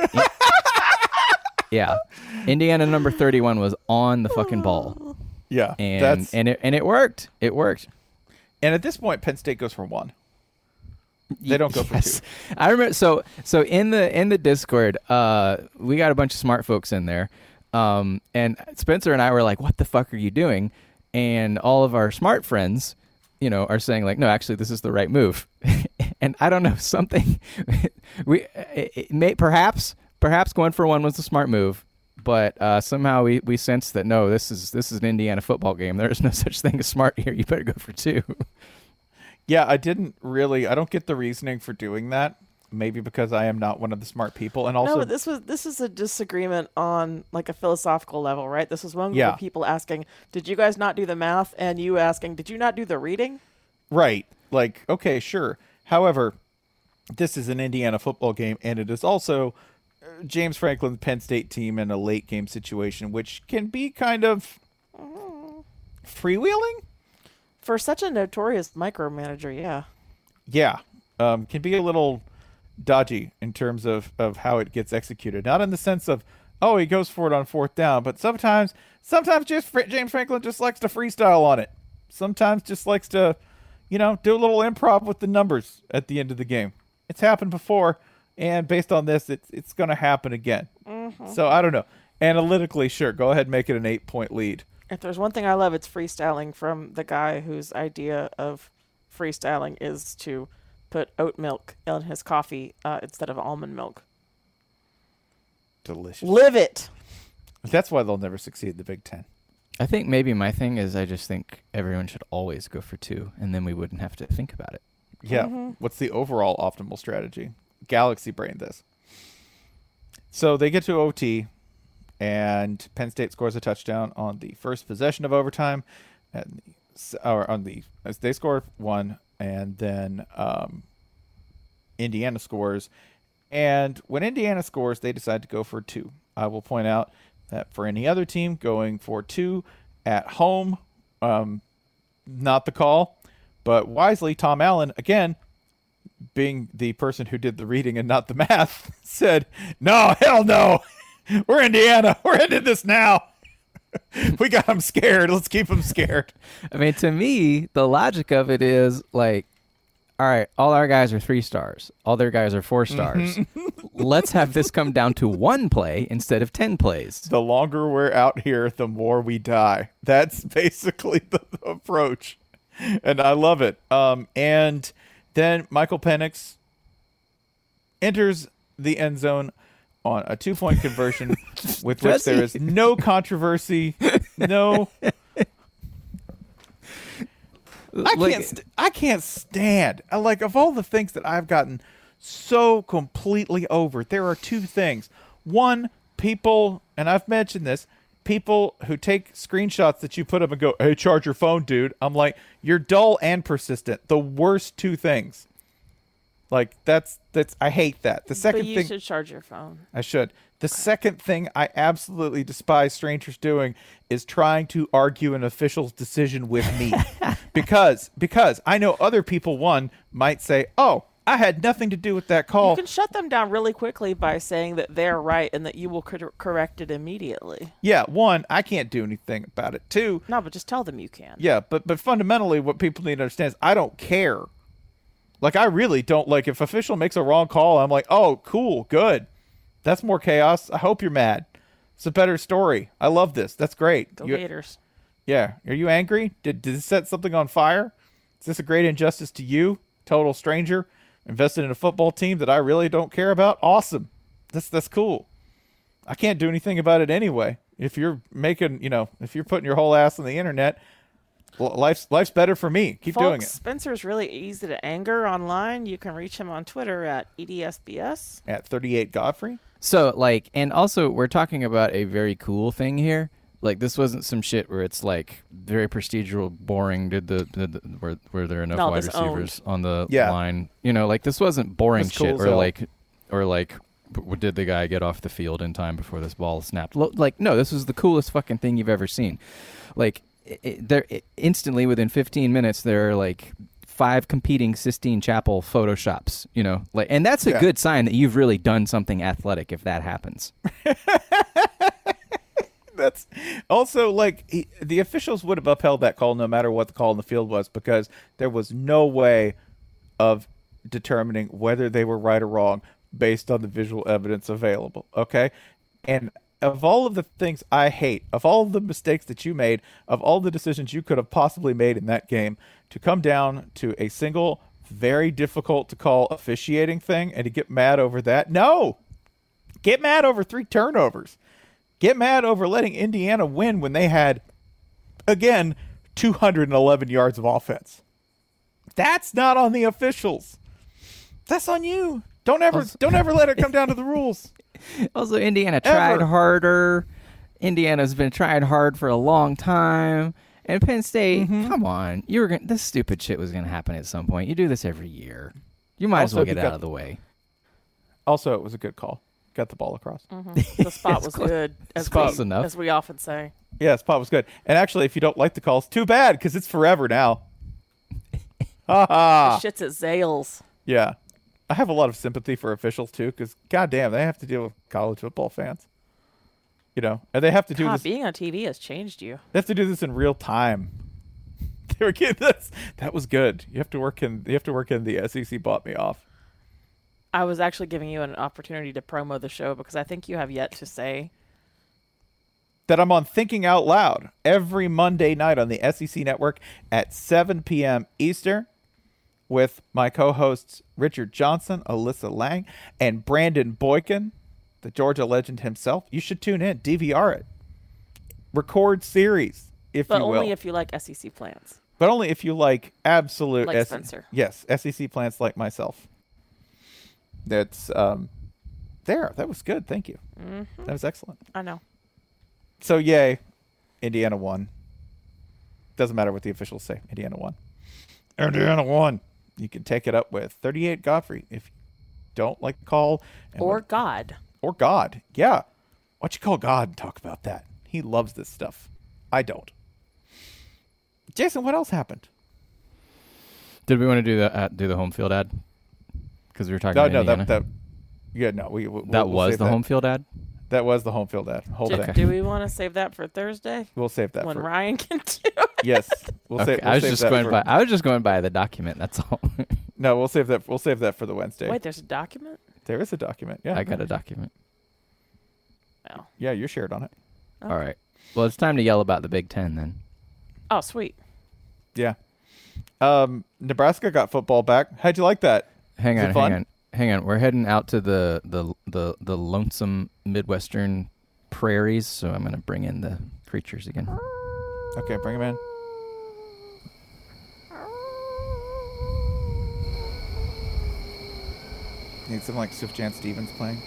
yeah, Indiana number thirty-one was on the fucking ball, Yeah, and that's and it and it worked. It worked. and at this point, Penn State goes for one. They don't go for Yes. two. I remember. So so in the in the Discord, uh, we got a bunch of smart folks in there, um, and Spencer and I were like, "What the fuck are you doing?" And all of our smart friends, you know, are saying like, "No, actually, this is the right move." And I don't know, something we it, it may perhaps perhaps going for one was the smart move, but uh, somehow we we sensed that no, this is this is an Indiana football game. There is no such thing as smart here. You better go for two. Yeah, I didn't really. I don't get the reasoning for doing that. Maybe because I am not one of the smart people, and also, No, but this was this is a disagreement on like a philosophical level, right? This was one group Yeah. of people asking, "Did you guys not do the math?" And you asking, "Did you not do the reading?" right? Like, okay, sure. However, this is an Indiana football game, and it is also uh, James Franklin's Penn State team in a late game situation, which can be kind of freewheeling. For such a notorious micromanager, yeah. Yeah, um, can be a little dodgy in terms of, of how it gets executed. Not in the sense of, oh, he goes for it on fourth down, but sometimes sometimes just Fra- James Franklin just likes to freestyle on it. Sometimes just likes to, you know, do a little improv with the numbers at the end of the game. It's happened before, and based on this, it's it's going to happen again. So I don't know. Analytically, sure, go ahead and make it an eight-point lead. If there's one thing I love, it's freestyling from the guy whose idea of freestyling is to put oat milk in his coffee uh, instead of almond milk. Delicious. Live it. That's why they'll never succeed in the Big Ten. I think maybe my thing is I just think everyone should always go for two, and then we wouldn't have to think about it. Yeah. What's the overall optimal strategy? Galaxy brain this. So they get to O T, and Penn State scores a touchdown on the first possession of overtime, and the, or on the as they score one, and then um, Indiana scores. And when Indiana scores, they decide to go for two. I will point out that for any other team, going for two at home, um, not the call. But wisely, Tom Allen, again, being the person who did the reading and not the math, said, no, hell no. We're Indiana. We're into this now. We got them scared. Let's keep them scared. I mean, to me, the logic of it is like, all right, all our guys are three stars. All their guys are four stars. Let's have this come down to one play instead of ten plays. The longer we're out here, the more we die. That's basically the, the approach. And I love it. Um, and then Michael Penix enters the end zone on a two-point conversion with which Does there he? is no controversy, no. I Like- can't. St- I can't stand. uh, Like of all the things that I've gotten so completely over, there are two things. One, people, and I've mentioned this. People who take screenshots that you put up and go, "Hey, charge your phone, dude." I'm like, you're dull and persistent. The worst two things. Like that's that's. I hate that. The second but you thing should charge your phone. I should. The second thing I absolutely despise strangers doing is trying to argue an official's decision with me. because because I know other people, one, might say, "Oh, I had nothing to do with that call." You can shut them down really quickly by saying that they're right and that you will cor- correct it immediately. Yeah, one, I can't do anything about it. Two, No, but just tell them you can. yeah, but but fundamentally what people need to understand is I don't care. Like I really don't like if official makes a wrong call, I'm like, "Oh, cool, good. That's more chaos. I hope you're mad. It's a better story. I love this. That's great." Go You- Gators. Yeah. Are you angry? Did did it set something on fire? Is this a great injustice to you, total stranger, invested in a football team that I really don't care about? Awesome. That's that's cool. I can't do anything about it anyway. If you're making, you know, if you're putting your whole ass on the internet, l- life's life's better for me. Keep doing Folks, it. Spencer's really easy to anger online. You can reach him on Twitter at E D S B S. At thirty-eight Godfrey. So, like, and also we're talking about a very cool thing here. Like, this wasn't some shit where it's like very procedural, boring. Did the, did the were were there enough No, wide this receivers on the Yeah. line? You know, like this wasn't boring That's cool shit, as or hell. like, or like, w- did the guy get off the field in time before this ball snapped? Lo- Like, no, this was the coolest fucking thing you've ever seen. Like, it, it, there it, instantly within fifteen minutes, there are like five competing Sistine Chapel photoshops, you know, like, and that's a Yeah. good sign that you've really done something athletic if that happens. That's also like he, the officials would have upheld that call no matter what the call in the field was because there was no way of determining whether they were right or wrong based on the visual evidence available. Okay. And of all of the things I hate, of all of the mistakes that you made, of all the decisions you could have possibly made in that game, to come down to a single, very difficult to call officiating thing and to get mad over that. No, get mad over three turnovers. Get mad over letting Indiana win when they had, again, two hundred eleven yards of offense. That's not on the officials. That's on you. Don't ever, Also- don't ever let it come down to the rules. Also, Indiana tried Ever. harder. Indiana's been trying hard for a long time. And Penn State, Mm-hmm. come on. You were gonna, this stupid shit was going to happen at some point. You do this every year. You might as Also, well get you out got- of the way. Also, it was a good call. Got the ball across. The spot It's was close- good, as it's close we, enough. as we often say. Yeah, spot was good. And actually, if you don't like the calls, too bad because it's forever now. Ha ha. Shit's at Zales. Yeah. I have a lot of sympathy for officials too because goddamn, they have to deal with college football fans. You know, and they have to do God, this. being on T V has changed you. They have to do this in real time. They were getting this. That was good. You have to work in. You have to work in the S E C. Bought me off. I was actually giving you an opportunity to promo the show because I think you have yet to say. That I'm on Thinking Out Loud every Monday night on the S E C Network at seven p.m. Eastern with my co-hosts Richard Johnson, Alyssa Lang, and Brandon Boykin, the Georgia legend himself. You should tune in, D V R it, record series, if But you only will. if you like S E C plans. But only if you like absolute Like S- Spencer. Yes, S E C plants like myself. That's um, there. That was good. Thank you. Mm-hmm. That was excellent. I know. So yay, Indiana won. Doesn't matter what the officials say. Indiana won. Indiana won. You can take it up with thirty-eight Godfrey if you don't like the call. And Or what- God. or God. Yeah. Why don't you call God and talk about that? He loves this stuff. I don't. Jason, what else happened? Did we want to do the uh, do the home field ad? Because we were talking No, about no, Indiana. that, that, yeah, no, we, we'll, that we'll was save the that. home field ad? That was the home field ad. Whole Do, thing. do we want to save that for Thursday We'll save that when for Ryan can do it? yes. We'll Okay, save. We'll I was save just that going for, by I was just going by the document, that's all. No, we'll save that. We'll save that for the Wednesday. Wait, there's a document? There is a document. Yeah, I got a document. Oh. yeah, you're shared on it. Okay. All right. Well, it's time to yell about the Big Ten then. Oh, sweet. Yeah. Um, Nebraska got football back. How'd you like that? Hang Is it on, fun? hang on. hang on. We're heading out to the the the, the lonesome Midwestern prairies, so I'm gonna bring in the creatures again. Okay, bring him in. Need some like Sufjan Stevens playing.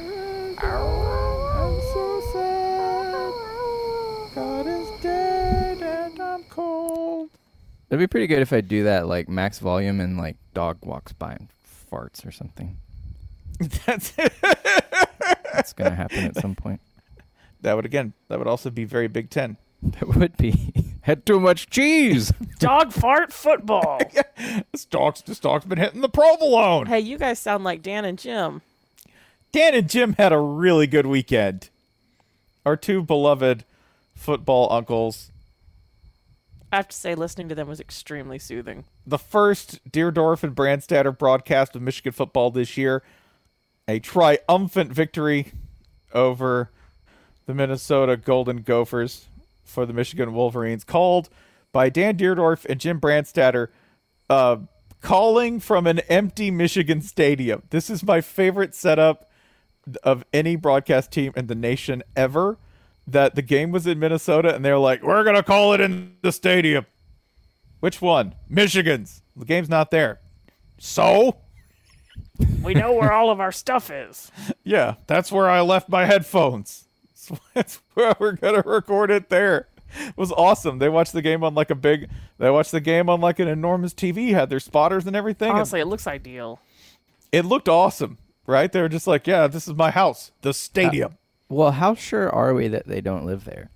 I'm so sad. God is dead and I'm cold. It'd be pretty good if I do that like max volume and like dog walks by and farts or something. That's it. It's gonna happen at some point. That would again. That would also be very Big Ten. That would be. Had too much cheese. Dog fart football. This dog's this dog's been hitting the provolone. Hey, you guys sound like Dan and Jim. Dan and Jim had a really good weekend. Our two beloved football uncles. I have to say, listening to them was extremely soothing. The first Deerdorf and Brandstatter broadcast of Michigan football this year. A triumphant victory over the Minnesota Golden Gophers for the Michigan Wolverines, called by Dan Deerdorf and Jim Brandstatter, uh, calling from an empty Michigan stadium. This is my favorite setup of any broadcast team in the nation ever, that the game was in Minnesota and they're like, we're going to call it in the stadium. Which one? Michigan's. The game's not there. So? We know where all of our stuff is. Yeah, that's where I left my headphones. That's where we're going to record it there. It was awesome. They watched the game on like a big, they watched the game on like an enormous T V, had their spotters and everything. Honestly, it looks ideal. It looked awesome, right? They were just like, yeah, this is my house, the stadium. Well, how sure are we that they don't live there?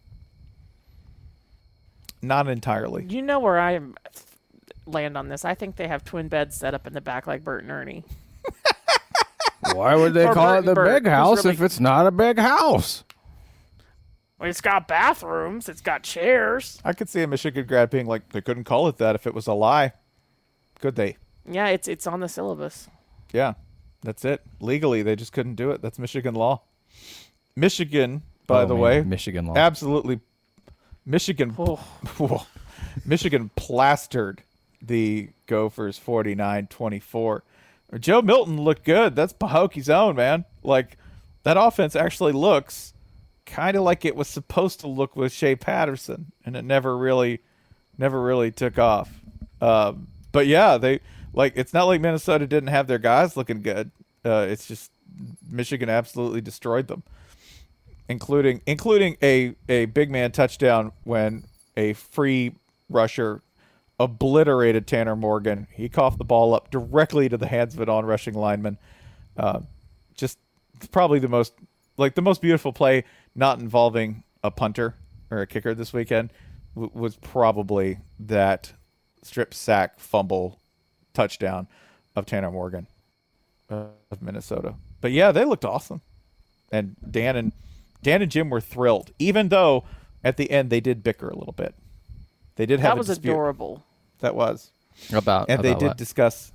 Not entirely. You know where I land on this? I think they have twin beds set up in the back like Bert and Ernie. Why would they Or call Bert it and the Bert, big who's house really- if it's not a big house? Well, it's got bathrooms. It's got chairs. I could see a Michigan grad being like, they couldn't call it that if it was a lie. Could they? Yeah, it's it's on the syllabus. Yeah, that's it. Legally, they just couldn't do it. That's Michigan law. Michigan, by Oh, the man, way, Michigan law. absolutely. Michigan, Oh. Michigan plastered the Gophers forty-nine twenty-four. Joe Milton looked good. That's Pahokie's own, man. Like, that offense actually looks kind of like it was supposed to look with Shea Patterson, and it never really, never really took off. Um, but yeah, they like. It's not like Minnesota didn't have their guys looking good. Uh, it's just Michigan absolutely destroyed them, including including a a big man touchdown when a free rusher obliterated Tanner Morgan. He coughed the ball up directly to the hands of an on-rushing lineman. Uh, just probably the most like the most beautiful play not involving a punter or a kicker this weekend w- was probably that strip sack fumble touchdown of Tanner Morgan uh, of Minnesota. But yeah, they looked awesome. And Dan and Dan and Jim were thrilled, even though at the end they did bicker a little bit. They did have That a was dispute. adorable. That was. About And they about did what? discuss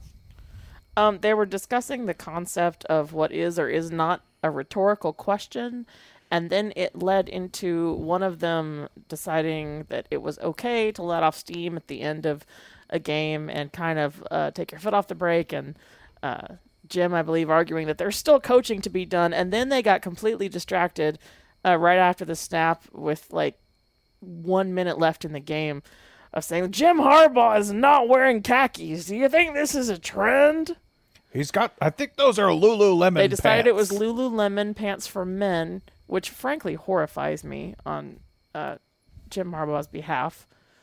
Um, they were discussing the concept of what is or is not a rhetorical question, and then it led into one of them deciding that it was okay to let off steam at the end of a game and kind of uh, take your foot off the brake, and uh, Jim, I believe, arguing that there's still coaching to be done, and then they got completely distracted uh, right after the snap with like one minute left in the game of saying, Jim Harbaugh is not wearing khakis. Do you think this is a trend? He's got I think those are Lululemon They decided it was pants. Lululemon pants for men, which frankly horrifies me on uh, Jim Harbaugh's behalf.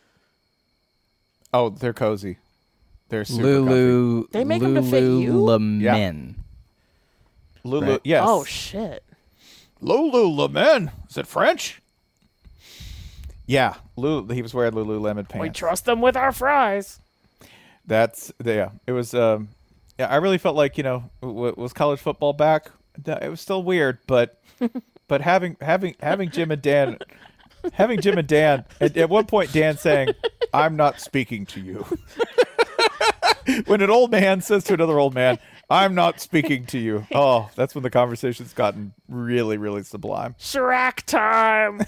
Oh, they're cozy. They're super Lulu. They make 'em to fit you? Lululemon. comfy. Lulu Right. yes. Oh, shit. Lululemon. Is it French? Yeah, Lulu, he was wearing Lululemon pants. We trust them with our fries. That's yeah. It was. Um, yeah, I really felt like you know w- was college football back. Th- It was still weird, but but having having having Jim and Dan, having Jim and Dan at, at one point Dan saying, "I'm not speaking to you." When an old man says to another old man, "I'm not speaking to you," oh, that's when the conversation's gotten really really sublime. Shrek time.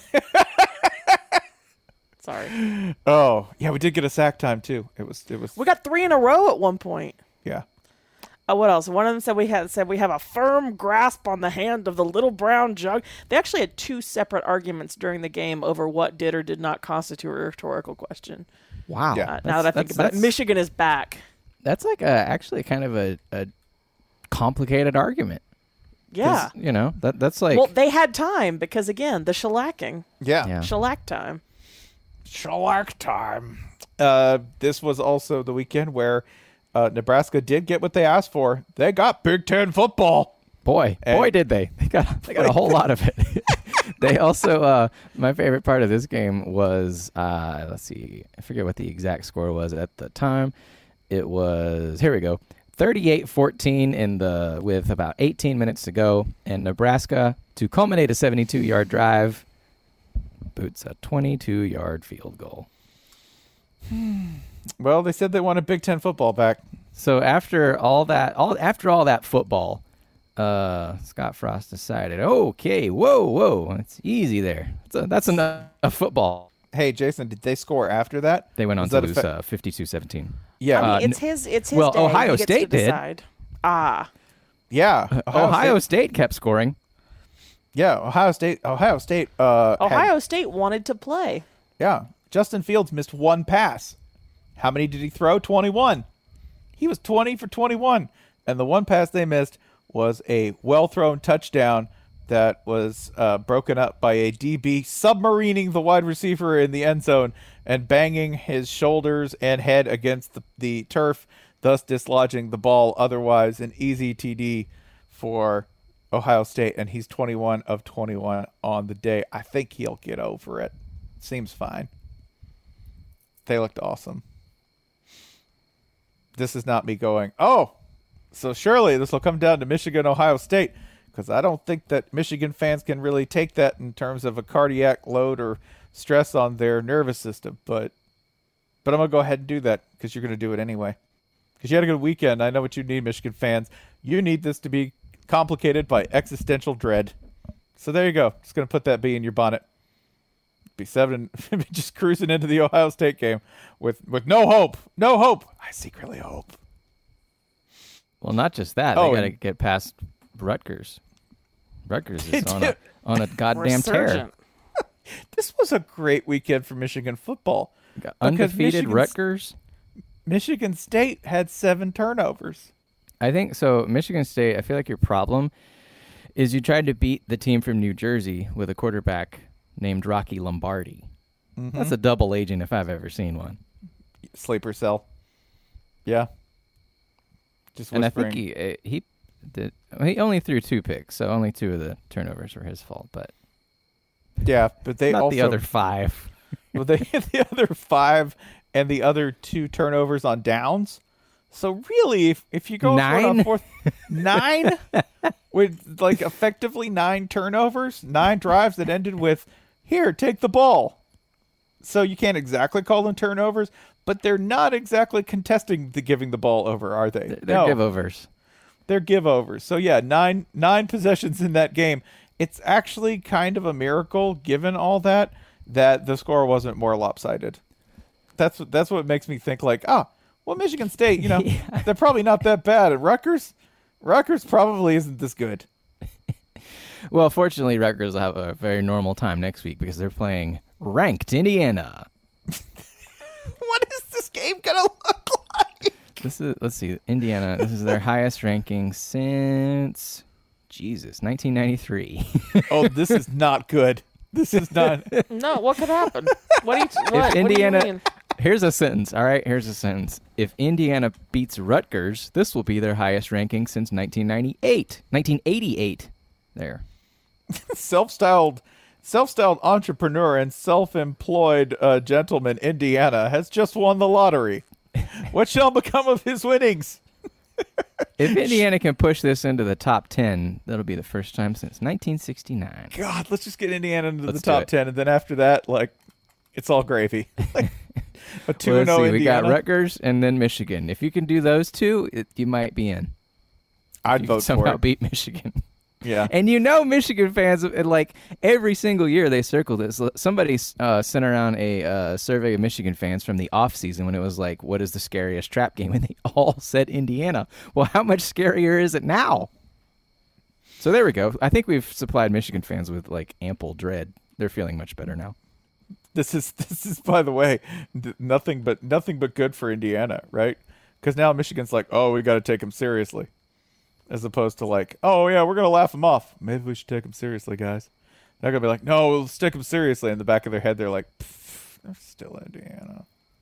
Sorry. Oh yeah, we did get a sack time too. It was it was We got three in a row at one point. yeah. Uh, what else? One of them said we had said we have a firm grasp on the hand of the little brown jug. They actually had two separate arguments during the game over what did or did not constitute a rhetorical question. Wow. Yeah. Uh, now that I think That's- about it, that's- Michigan is back. That's like a, actually kind of a, a complicated argument. 'Cause, Yeah. You know, that that's like Well, they had time because again, the shellacking, Yeah. yeah. shellac time. Shellac time. Uh, this was also the weekend where uh, Nebraska did get what they asked for. They got Big Ten football. Boy, And- boy, did they! They got they got a whole lot of it. They also, uh, my favorite part of this game was, uh, let's see, I forget what the exact score was at the time. It was here we go, thirty-eight fourteen in the with about eighteen minutes to go, and Nebraska to culminate a seventy-two yard drive boots a twenty-two yard field goal. Well, they said they wanted Big Ten football back. So after all that, all after all that football, uh, Scott Frost decided, okay, whoa, whoa, it's easy there. That's, a, that's enough of football. Hey, Jason, did they score after that? They went on Was to that lose affe- uh, fifty-two seventeen. Yeah, I mean, Uh, it's his. It's his. well, day. Ohio He gets State to did. decide. Ah, yeah. Ohio, State, State kept scoring. yeah, Ohio State. Ohio State. Uh, had- Ohio State wanted to play. yeah, Justin Fields missed one pass. How many did he throw? twenty-one. He was twenty for twenty-one, and the one pass they missed was a well-thrown touchdown that was uh, broken up by a D B submarining the wide receiver in the end zone and banging his shoulders and head against the, the turf, thus dislodging the ball. Otherwise, an easy T D for Ohio State, and he's twenty-one of twenty-one on the day. I think he'll get over it. Seems fine. They looked awesome. This is not me going, oh, so surely this will come down to Michigan, Ohio State, because I don't think that Michigan fans can really take that in terms of a cardiac load or stress on their nervous system. But but I'm going to go ahead and do that because you're going to do it anyway. Because you had a good weekend. I know what you need, Michigan fans. You need this to be complicated by existential dread. So there you go. Just going to put that bee in your bonnet. Be seven, just cruising into the Ohio State game with, with no hope. No hope. I secretly hope. Well, not just that. Oh, they got to and- get past Rutgers. Rutgers They is on do. a, on a goddamn tear. Resurgent. This was a great weekend for Michigan football. Got Because undefeated Michigan's- Rutgers. Michigan State had seven turnovers. I think so. Michigan State, I feel like your problem is you tried to beat the team from New Jersey with a quarterback named Rocky Lombardi. That's a double agent if I've ever seen one. Sleeper cell. Yeah. Just And I whispering. think he uh, he did, he only threw two picks, so only two of the turnovers were his fault, but yeah, but they not also the other five. well, they the other five and the other two turnovers on downs. So really, if if you go for it on Nine? fourth, nine with like effectively nine turnovers, nine drives that ended with here, take the ball. So you can't exactly call them turnovers, but they're not exactly contesting the giving the ball over, are they? They're no, give-overs. they're give overs. So yeah, nine nine possessions in that game. It's actually kind of a miracle, given all that, that the score wasn't more lopsided. That's what that's what makes me think like, ah, well, Michigan State, you know, they're probably not that bad. And Rutgers, Rutgers probably isn't this good. Well, fortunately, Rutgers will have a very normal time next week because they're playing ranked Indiana. What is this game gonna look like? This is let's see, Indiana. This is their highest ranking since Jesus, nineteen ninety-three. Oh, this is not good. This is not. No, what could happen? What do you? What, If Indiana, What do you mean? here's a sentence. All right, here's a sentence. If Indiana beats Rutgers, this will be their highest ranking since nineteen ninety-eight, nineteen eighty-eight. There. self-styled self-styled entrepreneur and self-employed uh, gentleman Indiana has just won the lottery. What shall become of his winnings? If Indiana can push this into the top ten, that'll be the first time since nineteen sixty-nine. God, let's just get Indiana into Let's the do top it. ten, and then after that, like, it's all gravy. Like, a two Well, and let's zero see. We got Indiana. Rutgers and then Michigan. If you can do those two, it, you might be in. I'd You vote can somehow for it. beat Michigan. Yeah. And you know, Michigan fans, and like every single year they circle this. Somebody uh, sent around a uh, survey of Michigan fans from the off season when it was like, what is the scariest trap game? And they all said Indiana. Well, how much scarier is it now? So there we go. I think we've supplied Michigan fans with like ample dread. They're feeling much better now. This is this is by the way, th- nothing but nothing but good for Indiana, right? Because now Michigan's like, oh, we got to take them seriously, as opposed to like, oh yeah, we're gonna laugh them off. Maybe we should take them seriously, guys. They're gonna be like, no, we'll stick them seriously. In the back of their head, they're like, they're still Indiana.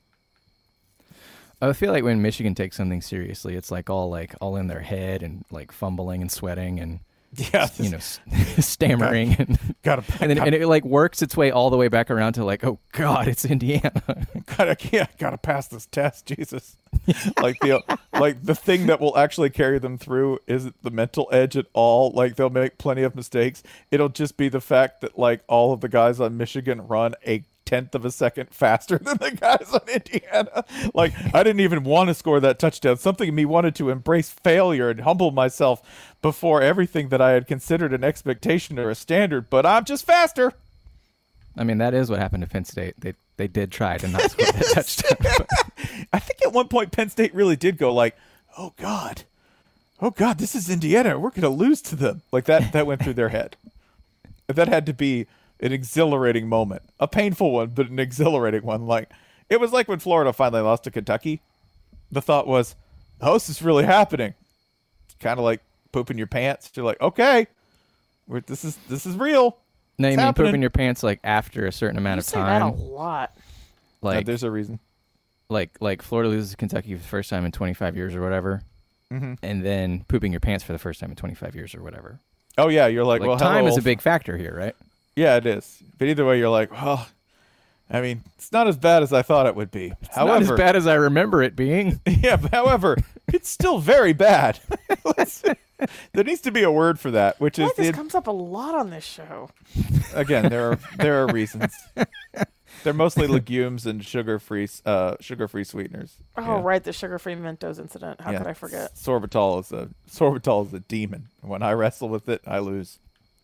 I feel like when Michigan takes something seriously, it's like all like all in their head and like fumbling and sweating and Yeah, you know, s- stammering and gotta and then and it like works its way all the way back around to like, oh God, it's Indiana. gotta yeah, gotta pass this test, Jesus. Like the like the thing that will actually carry them through isn't the mental edge at all. Like they'll make plenty of mistakes. It'll just be the fact that like all of the guys on Michigan run a tenth of a second faster than the guys on Indiana. Like I didn't even want to score that touchdown. Something in me wanted to embrace failure and humble myself before everything that I had considered an expectation or a standard, but I'm just faster. I mean, that is what happened to Penn State. They they did try to not score that touchdown. But I think at one point Penn State really did go like, oh God, oh God, this is Indiana. We're going to lose to them. Like that, that went through their head. That had to be an exhilarating moment, a painful one, but an exhilarating one. Like it was like when Florida finally lost to Kentucky. The thought was, oh, this is really happening. Kind of like pooping your pants. You're like, okay, we're, this is, this is real. no, you It's mean happening. pooping your pants like after a certain amount You of say that a time, lot. No, like there's a reason. like like Florida loses to Kentucky for the first time in twenty-five years or whatever, Mm-hmm. and then pooping your pants for the first time in twenty-five years or whatever. Oh yeah. You're like, Like well, time hello, is a big factor here, right? Yeah, it is. But either way, you're like, well, I mean, it's not as bad as I thought it would be. It's however, not as bad as I remember it being. yeah, but however, it's still very bad. Let's- there needs to be a word for that, which I is feel like this the, comes up a lot on this show. again, there are there are reasons. They're mostly legumes and sugar-free uh, sugar-free sweeteners. Oh, Yeah. right, the sugar-free Mentos incident. How Yeah. could I forget? Sorbitol is a sorbitol is a demon. When I wrestle with it, I lose.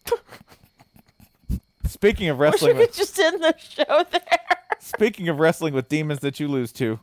Speaking of Wish we wrestling, could with, just end the show there. speaking of wrestling with demons that you lose to,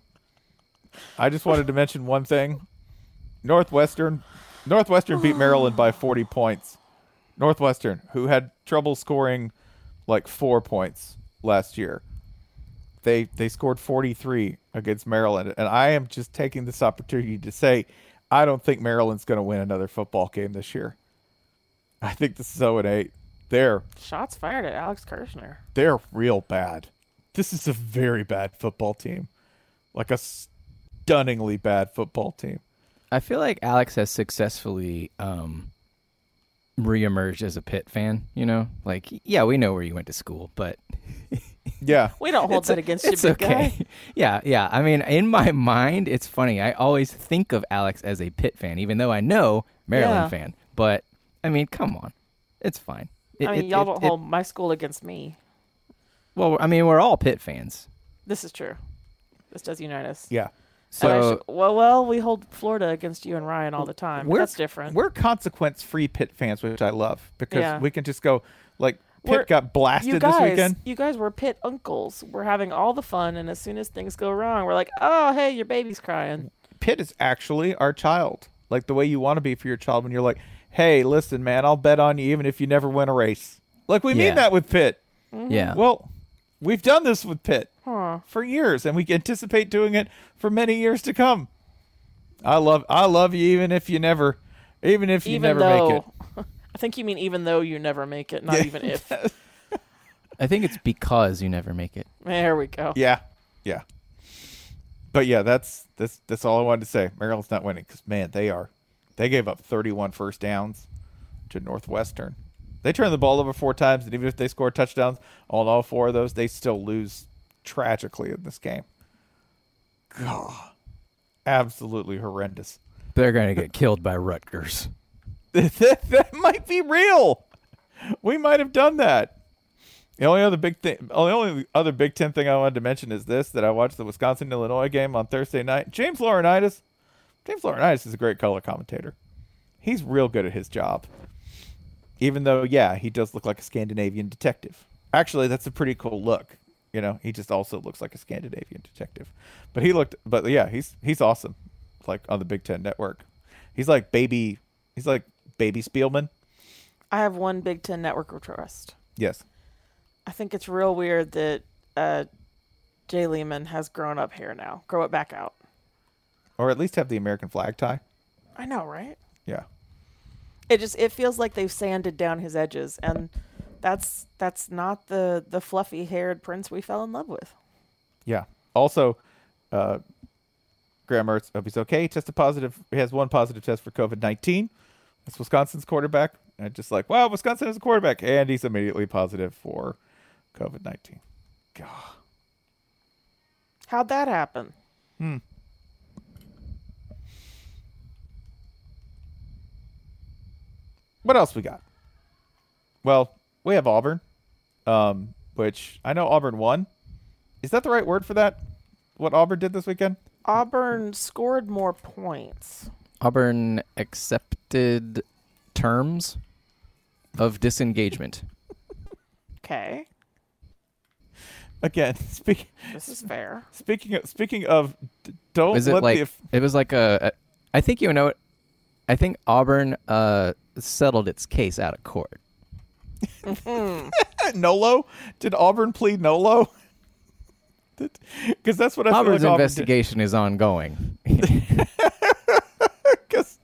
I just wanted to mention one thing. Northwestern, Northwestern beat Maryland by forty points. Northwestern, who had trouble scoring like four points last year, they they scored forty-three against Maryland, and I am just taking this opportunity to say, I don't think Maryland's going to win another football game this year. I think this is oh and eight. They're Shots fired at Alex Kirshner. they're real bad. This is a very bad football team, like a stunningly bad football team. I feel like Alex has successfully um, reemerged as a Pitt fan. You know, like yeah, we know where you went to school, but Yeah, We don't hold it's that o- against you, it's big okay. guy. Yeah, yeah. I mean, in my mind, it's funny. I always think of Alex as a Pitt fan, even though I know Maryland Yeah. fan. But I mean, come on, it's fine. It- I mean, it- y'all it- don't it- hold my school against me. Well, I mean, we're all Pitt fans. This is true. This does unite us. yeah. And I So should- well, well, we hold Florida against you and Ryan all the time. but We're- That's different. We're consequence-free Pitt fans, which I love because Yeah. we can just go like Pitt We're- got blasted you this guys, weekend. you guys were Pitt uncles. We're having all the fun, and as soon as things go wrong, we're like, "Oh, hey, your baby's crying." Pitt is actually our child, like the way you want to be for your child when you're like, hey, listen, man, I'll bet on you even if you never win a race. Like we Yeah. mean that with Pitt. yeah, Well, we've done this with Pitt Huh. for years, and we anticipate doing it for many years to come. I love, I love you even if you never, even if you Even never make it. though, I think you mean even though you never make it, not even if. I think it's because you never make it. There we go. Yeah, yeah. But yeah, that's that's that's all I wanted to say. Maryland's not winning because man, they are. They gave up thirty-one first downs to Northwestern. They turned the ball over four times, and even if they score touchdowns on all four of those, they still lose tragically in this game. God, absolutely horrendous. They're gonna get killed by Rutgers. that, that might be real. We might have done that. The only other big thing, the only other Big Ten thing I wanted to mention is this: that I watched the Wisconsin Illinois game on Thursday night. James Laurinaitis, James Laurinaitis is a great color commentator. He's real good at his job. Even though, yeah, he does look like a Scandinavian detective. Actually, that's a pretty cool look. You know, he just also looks like a Scandinavian detective. But he looked, but yeah, he's he's awesome. Like on the Big Ten Network, he's like baby. He's like baby Spielman. I have one Big Ten Network request. Yes. I think it's real weird that uh, Jay Lehman has grown up hair now. Grow it back out. Or at least have the American flag tie. I know, right? Yeah. It just it feels like they've sanded down his edges, and that's that's not the the fluffy haired prince we fell in love with. Yeah. Also, uh, Graham Mertz, hope he's okay. Tested positive. He has one positive test for COVID nineteen. That's Wisconsin's quarterback. And just like, wow, Wisconsin has a quarterback. And he's immediately positive for COVID nineteen. God. How'd that happen? Hmm. What else we got? Well, we have Auburn, um, which I know Auburn won. Is that the right word for that? What Auburn did this weekend? Auburn scored more points. Auburn accepted terms of disengagement. Okay, Again, speak, this is fair. speaking of, speaking of, d- don't Was it let like the aff- it was like a, a I think you know it. I think Auburn uh, settled its case out of court. Nolo. Did Auburn plead Nolo? Because that's what I Auburn's feel like investigation is ongoing. Because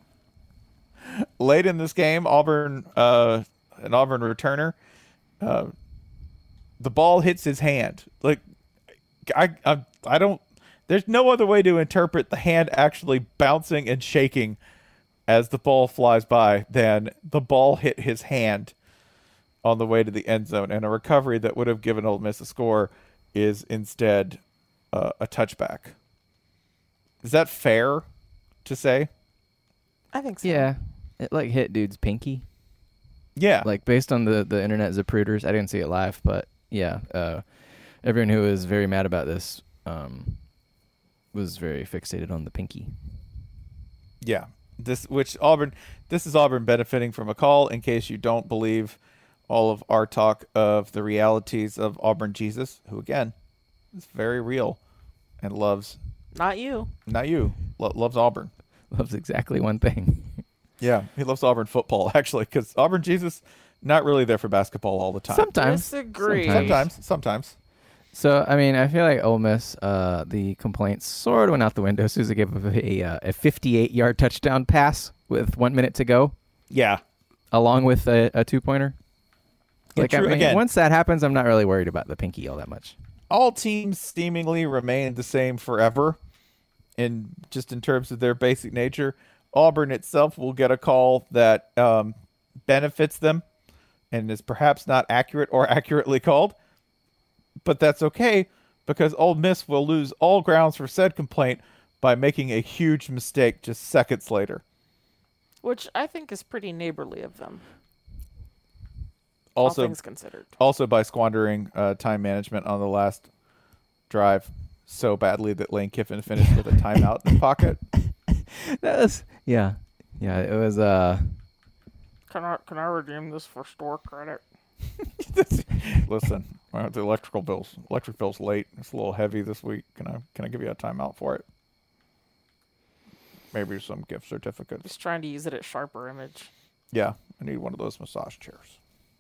late in this game, Auburn, uh, an Auburn returner, uh, the ball hits his hand. Like, I, I, I don't. There's no other way to interpret the hand actually bouncing and shaking as the ball flies by than the ball hit his hand on the way to the end zone, and a recovery that would have given Ole Miss a score is instead uh, a touchback. Is that fair to say? I think so. Yeah, it like hit dude's pinky. Yeah. Like based on the the internet zapruders, I didn't see it live, but yeah, uh, everyone who was very mad about this um, was very fixated on the pinky. Yeah. This which Auburn this is Auburn benefiting from a call, in case you don't believe all of our talk of the realities of Auburn Jesus, who again is very real and loves Not you. not you lo- loves Auburn. Loves exactly one thing. Yeah, he loves Auburn football actually, because Auburn Jesus not really there for basketball all the time. Sometimes. Disagree. sometimes, sometimes. So I mean, I feel like Ole Miss, uh, the complaints sort of went out the window. Sousa gave up a uh, a fifty-eight yard touchdown pass with one minute to go, Yeah, along with a, a two pointer. Yeah, Like I true. mean, Again. once that happens, I'm not really worried about the pinky all that much. all teams seemingly remain the same forever, in just in terms of their basic nature. Auburn itself will get a call that um, benefits them and is perhaps not accurate or accurately called, but that's okay, because Ole Miss will lose all grounds for said complaint by making a huge mistake just seconds later. Which I think is pretty neighborly of them. all Also, things considered. also by squandering uh, time management on the last drive so badly that Lane Kiffin finished with a timeout in his pocket. That was yeah, yeah. It was uh. Can I can I redeem this for store credit? Listen, uh, the electrical bills, electric bill's late. It's a little heavy this week. Can I can I give you a timeout for it? Maybe some gift certificates. Just trying to use it at Sharper Image. Yeah, I need one of those massage chairs.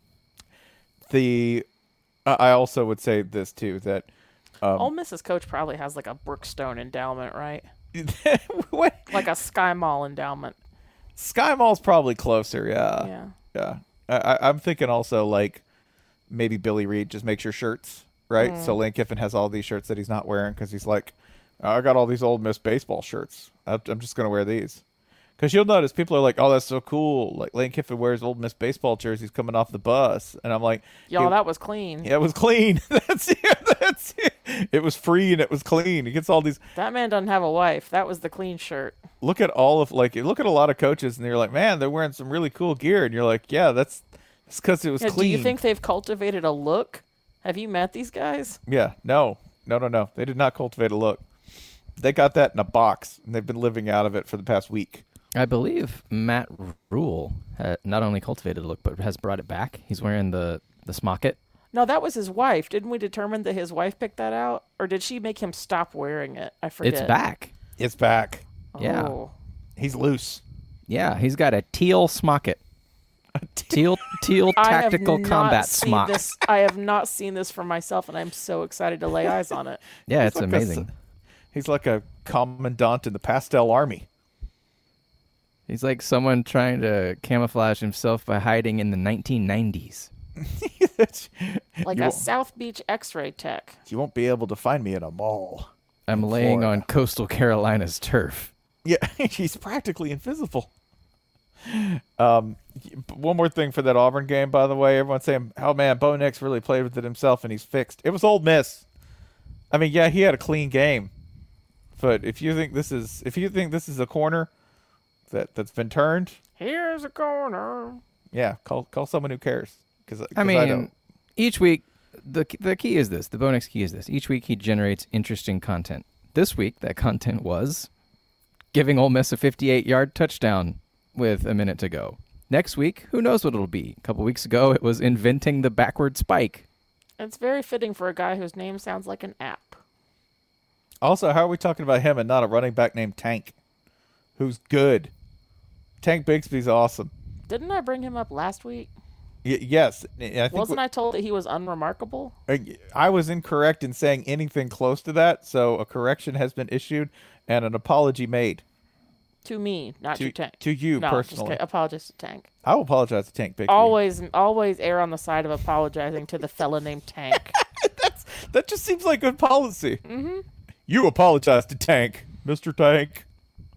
The, uh, I also would say this too, that um, Ole Miss's coach probably has like a Brookstone endowment, right? what? Like a Sky Mall endowment. Sky Mall's probably closer. Yeah, Yeah. yeah. I, I, I'm thinking also like maybe Billy Reed just makes your shirts, right? Mm. So Lane Kiffin has all these shirts that he's not wearing because he's like, I got all these Ole Miss baseball shirts. I'm I'm just gonna wear these. Because you'll notice people are like, "Oh, that's so cool!" Like Lane Kiffin wears Ole Miss baseball jerseys coming off the bus, and I'm like, Y'all, "It- that was clean. yeah, it was clean. That's it. That's it. It was free and it was clean." He gets all these. That man doesn't have a wife. That was the clean shirt. Look at all of like, you look at a lot of coaches, and you're like, "Man, they're wearing some really cool gear," and you're like, "Yeah, that's that's because it was Yeah, clean." do you think they've cultivated a look? Have you met these guys? Yeah, no, no, no, no. They did not cultivate a look. They got that in a box, and they've been living out of it for the past week. I believe Matt Rule ha not only cultivated the look, but has brought it back. He's wearing the, the smocket. No, that was his wife. Didn't we determine that his wife picked that out? Or did she make him stop wearing it? I forget. It's back. It's back. Yeah. Oh. He's loose. Yeah, he's got a teal smocket. Teal teal I have tactical not combat seen smock. This, I have not seen this for myself, and I'm so excited to lay eyes on it. Yeah, He's it's like a amazing. s- he's like a commandant in the pastel army. He's like someone trying to camouflage himself by hiding in the nineteen nineties. Like You a won't- South Beach X-ray tech. You won't be able to find me in a mall. I'm laying Florida. on coastal Carolina's turf. Yeah, he's practically invisible. Um, one more thing for that Auburn game, by the way. Everyone's saying, "Oh man, Bo Nix really played with it himself, and he's fixed." It was Ole Miss. I mean, yeah, he had a clean game, but if you think this is if you think this is a corner that that's been turned, Here's a corner. yeah, call call someone who cares. Because I mean, don't. each week, the the key is this. The Bo Nix key is this. Each week he generates interesting content. This week, that content was giving Ole Miss a fifty-eight yard touchdown with a minute to go. Next week, who knows what it'll be? A couple weeks ago, it was inventing the backward spike. It's very fitting for a guy whose name sounds like an app. Also, how are we talking about him and not a running back named Tank, who's good? Tank Bigsby's awesome. Didn't I bring him up last week? Y- yes, I think Wasn't I told that he was unremarkable? I, I was incorrect in saying anything close to that, so a correction has been issued and an apology made To me, not to, to Tank. to you no, just personally. kidding. Apologize to Tank. I will apologize to Tank Bigsby. Always, always err on the side of apologizing to the fella named Tank. That just seems like good policy. Mm-hmm. You apologize to Tank, Mister Tank.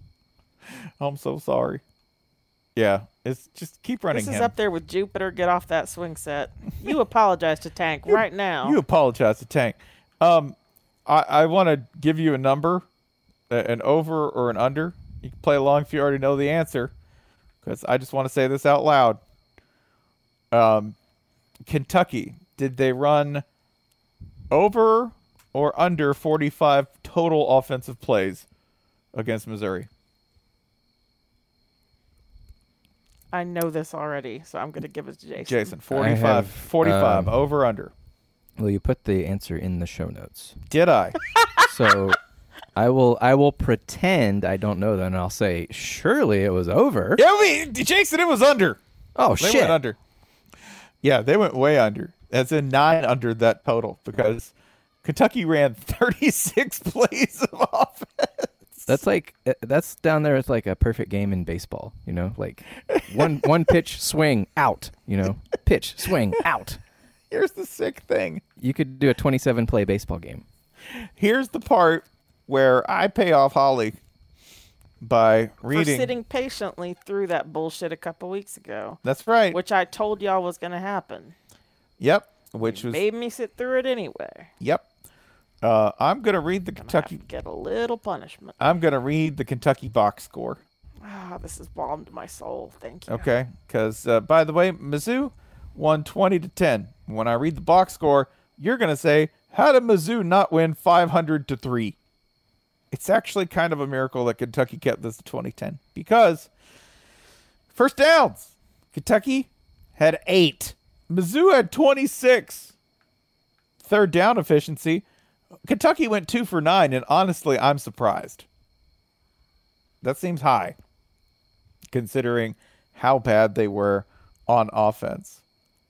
I'm so sorry. Yeah, it's just keep running This is him. up there with Jupiter. Get off that swing set. You apologize to Tank right now. You apologize to Tank. Um, I, I want to give you a number, a- an over or an under. You can play along if you already know the answer, because I just want to say this out loud. Um, Kentucky, did they run over or under forty-five total offensive plays against Missouri? I know this already, so I'm going to give it to Jason. Jason, forty-five, have, forty-five, um, over, under. Well, you put the answer in the show notes. Did I? So I will I will pretend I don't know that, and I'll say, surely it was over. Yeah, I mean, Jason, it was under. Oh, They shit. went under. Yeah, they went way under. As in nine under that total, because Kentucky ran thirty-six plays of offense. That's like uh, that's down there with like a perfect game in baseball, you know, like one one pitch swing out, you know, pitch swing out. Here's the sick thing. You could do a twenty-seven play baseball game. Here's the part where I pay off Holly by For reading. sitting patiently through that bullshit a couple weeks ago, That's right. which I told y'all was going to happen. Yep. Which was Made me sit through it anyway. yep. Uh, I'm gonna read the Gonna Kentucky. have to get a little punishment. I'm gonna read the Kentucky box score. Ah, this has balmed my soul. Thank you. Okay, because uh, by the way, Mizzou won twenty to ten. When I read the box score, you're gonna say, "How did Mizzou not win five hundred to three?" It's actually kind of a miracle that Kentucky kept this to twenty ten, because first downs, Kentucky had eight, Mizzou had twenty-six. Third down efficiency, Kentucky went two for nine, and honestly, I'm surprised. That seems high, considering how bad they were on offense.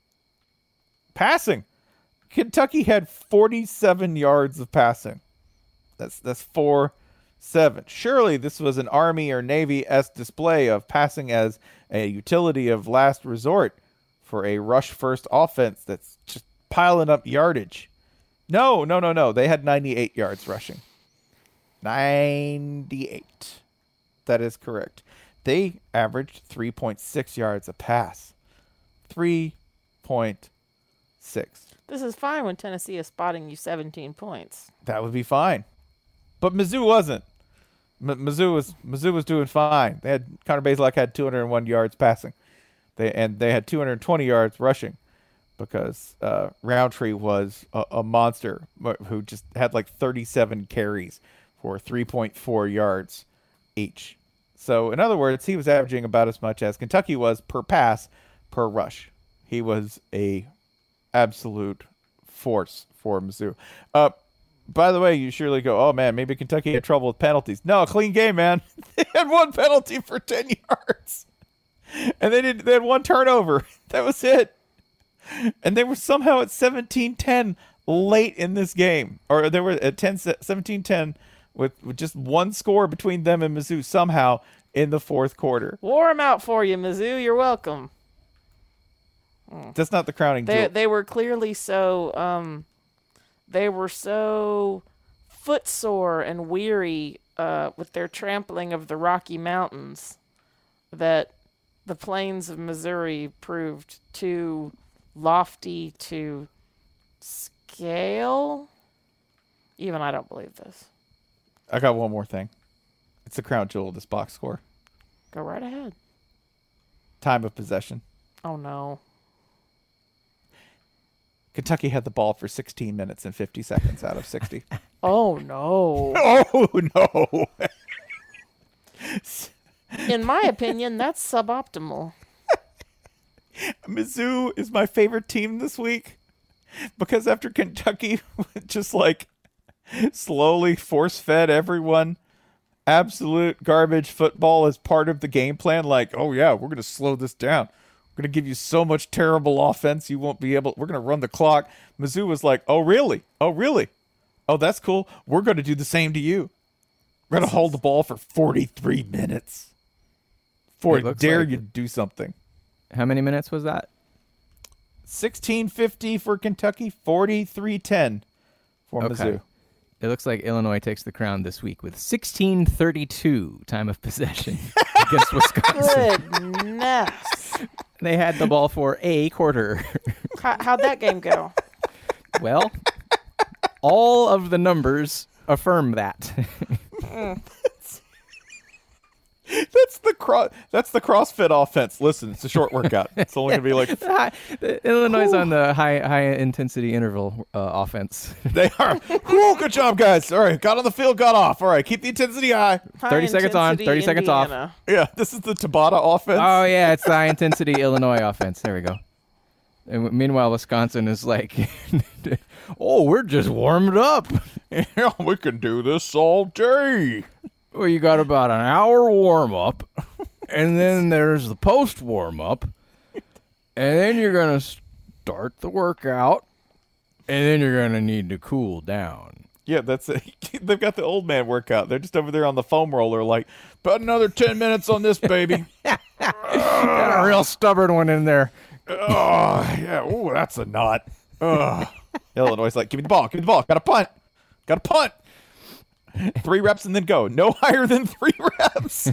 Passing, Kentucky had forty-seven yards of passing. That's that's four seven. Surely this was an Army or Navy-esque display of passing as a utility of last resort for a rush-first offense that's just piling up yardage. No, no, no, no. They had ninety-eight yards rushing. ninety-eight. That is correct. They averaged three point six yards a pass. three point six. This is fine when Tennessee is spotting you seventeen points. That would be fine. But Mizzou wasn't. M- Mizzou was Mizzou was doing fine. They had Connor Bazelak had two hundred one yards passing. They and they had two hundred twenty yards rushing, because uh, Roundtree was a, a monster who just had like thirty-seven carries for three point four yards each. So, in other words, he was averaging about as much as Kentucky was per pass per rush. He was a absolute force for Mizzou. Uh, by the way, you surely go, oh, man, maybe Kentucky had trouble with penalties. No, clean game, man. They had one penalty for ten yards. And they, did, they had one turnover. That was it. And they were somehow at seventeen ten late in this game. Or they were at ten, seventeen ten with, with just one score between them and Mizzou somehow in the fourth quarter. Wore 'em out for you, Mizzou. You're welcome. That's not the crowning They jewel. they were clearly so um, they were so footsore and weary uh, with their trampling of the Rocky Mountains that the plains of Missouri proved too lofty to scale. Even I don't believe this. I got one more thing. It's the crown jewel of this box score. Go right ahead. Time of possession. Oh no. Kentucky had the ball for sixteen minutes and fifty seconds out of sixty. Oh no. Oh, no. In my opinion, that's suboptimal. Mizzou is my favorite team this week because after Kentucky just like slowly force-fed everyone absolute garbage football as part of the game plan, like, oh, yeah, we're going to slow this down. We're going to give you so much terrible offense you won't be able – we're going to run the clock. Mizzou was like, oh, really? Oh, really? Oh, that's cool. We're going to do the same to you. We're going to hold the ball for forty-three minutes. For It looks dare like- you to do something. How many minutes was that? sixteen fifty for Kentucky, forty-three ten for Okay. Mizzou. It looks like Illinois takes the crown this week with sixteen thirty-two time of possession against Wisconsin. Goodness. They had the ball for a quarter. How, how'd that game go? Well, all of the numbers affirm that. That's the cro- That's the CrossFit offense. Listen, it's a short workout. It's only gonna be like High- the- Illinois is on the high high intensity interval uh, offense. they are. Whew, good job, guys. All right, got on the field, got off. All right, keep the intensity high. thirty seconds on, High-intensity thirty seconds off. Indiana. Yeah, this is the Tabata offense. Oh yeah, it's the high intensity Illinois offense. There we go. And w- meanwhile, Wisconsin is like, oh, we're just warmed up. Yeah, we can do this all day. Well, you got about an hour warm up, and then there's the post warm up, and then you're gonna start the workout, and then you're gonna need to cool down. Yeah, that's it. They've got the old man workout. They're just over there on the foam roller, like, put another ten minutes on this, baby. Got a real stubborn one in there. Oh, yeah. Oh, that's a knot. Ugh. Illinois' like, give me the ball. Give me the ball. Got to punt. Got to punt. Three reps and then go. No higher than three reps.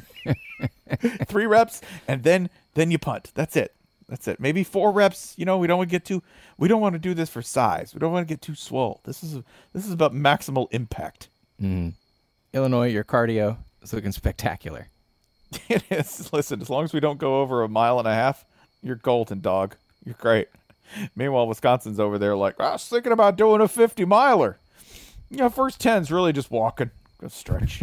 Three reps and then then you punt. That's it. That's it. Maybe four reps. You know, we don't want to get too. We don't want to do this for size. We don't want to get too swole. This is this is about maximal impact. Illinois, your cardio is looking spectacular. It is. Listen, as long as we don't go over a mile and a half, you're golden, dog. You're great. Meanwhile, Wisconsin's over there like, I was thinking about doing a fifty miler. You know, first ten's really just walking. Go stretch.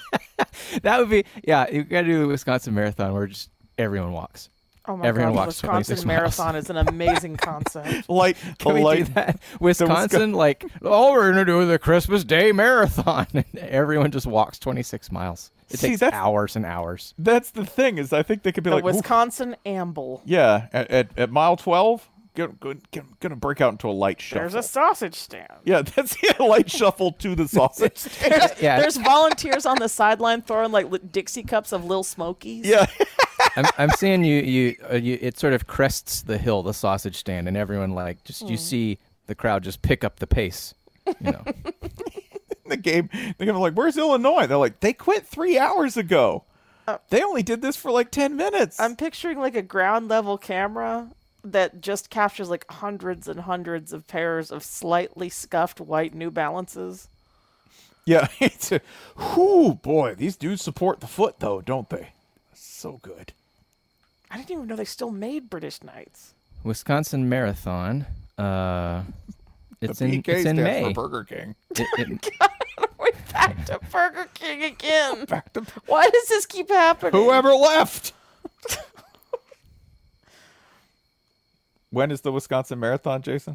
That would be, yeah, you got to do the Wisconsin Marathon where just everyone walks. Oh my Everyone God, walks Wisconsin twenty-six miles. Marathon is an amazing concept. Light, Can we light. do that? Wisconsin, like, oh, we're going to do the Christmas Day Marathon. And everyone just walks twenty-six miles. It See, takes that's- hours and hours. That's the thing is, I think they could be The like, "Oof." Wisconsin Amble. Yeah, at, at at mile twelve, gonna, gonna, gonna break out into a light shuffle. There's a sausage stand. Yeah, that's a light shuffle to the sausage stand. Yeah, There's volunteers on the sideline throwing like li- Dixie cups of Lil Smokies. Yeah. I'm, I'm seeing you, you, uh, you, it sort of crests the hill, the sausage stand, and everyone, like, just, you see the crowd just pick up the pace, you know. The game, they're gonna be like, where's Illinois? They're like, they quit three hours ago. They only did this for like ten minutes. I'm picturing like a ground level camera that just captures like hundreds and hundreds of pairs of slightly scuffed white New Balances. Yeah, it's a, whoo, boy, these dudes support the foot though, don't they? So good. I didn't even know they still made British Knights. Wisconsin Marathon, uh, it's the in, P K it's in stands May. for Burger King. It- it- Back to Burger King again. Back to Why does this keep happening? whoever left. When is the Wisconsin Marathon, Jason?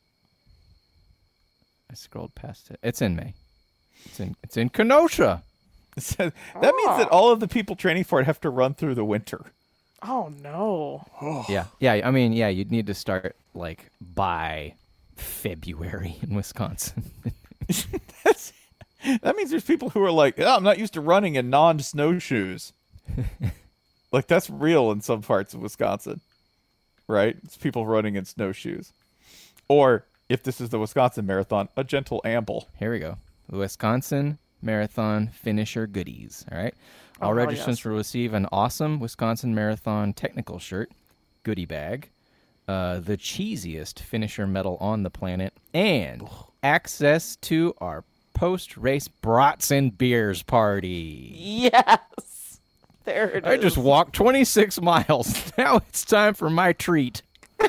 I scrolled past it. It's in May. It's in it's in Kenosha. It says- that means that all of the people training for it have to run through the winter. Oh no. Yeah. Yeah, I mean, yeah, you'd need to start like by February in Wisconsin. That's, that means there's people who are like, oh, I'm not used to running in non-snowshoes. Like, that's real in some parts of Wisconsin, right? It's people running in snowshoes. Or, if this is the Wisconsin Marathon, a gentle amble. Here we go. The Wisconsin Marathon Finisher Goodies. All right. All Oh, registrants yes. will receive an awesome Wisconsin Marathon technical shirt, goodie bag, uh, the cheesiest finisher medal on the planet, and access to our post-race brats and beers party. Yes. There it is. I just walked twenty-six miles. Now it's time for my treat.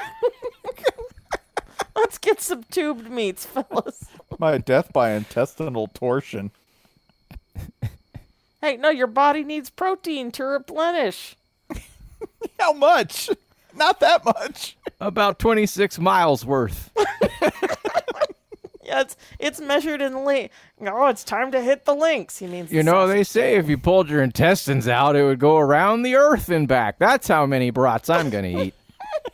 Let's get some tubed meats, fellas. My death by intestinal torsion. Hey, no, your body needs protein to replenish. How much? Not that much. About twenty-six miles worth. Yeah, it's it's measured in link. Oh, it's time to hit the links. He means the You know, sausage. they say if you pulled your intestines out, it would go around the earth and back. That's how many brats I'm going to eat.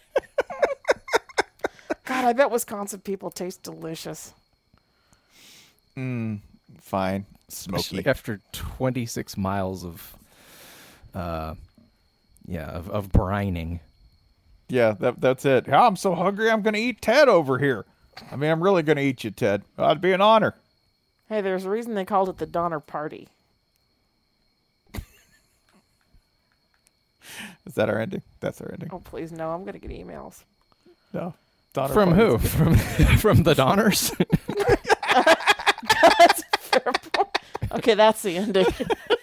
God, I bet Wisconsin people taste delicious. Fine. Smoke Especially me. after twenty-six miles of, uh, yeah, of, of brining. Yeah, that, that's it. Oh, I'm so hungry, I'm going to eat Ted over here. I mean, I'm really going to eat you, Ted. That'd be an honor. Hey, there's a reason they called it the Donner Party. Is that our ending? That's our ending. Oh, please, no. I'm going to get emails. No. Donner From who? parties. From from the Donners? Okay, that's the ending.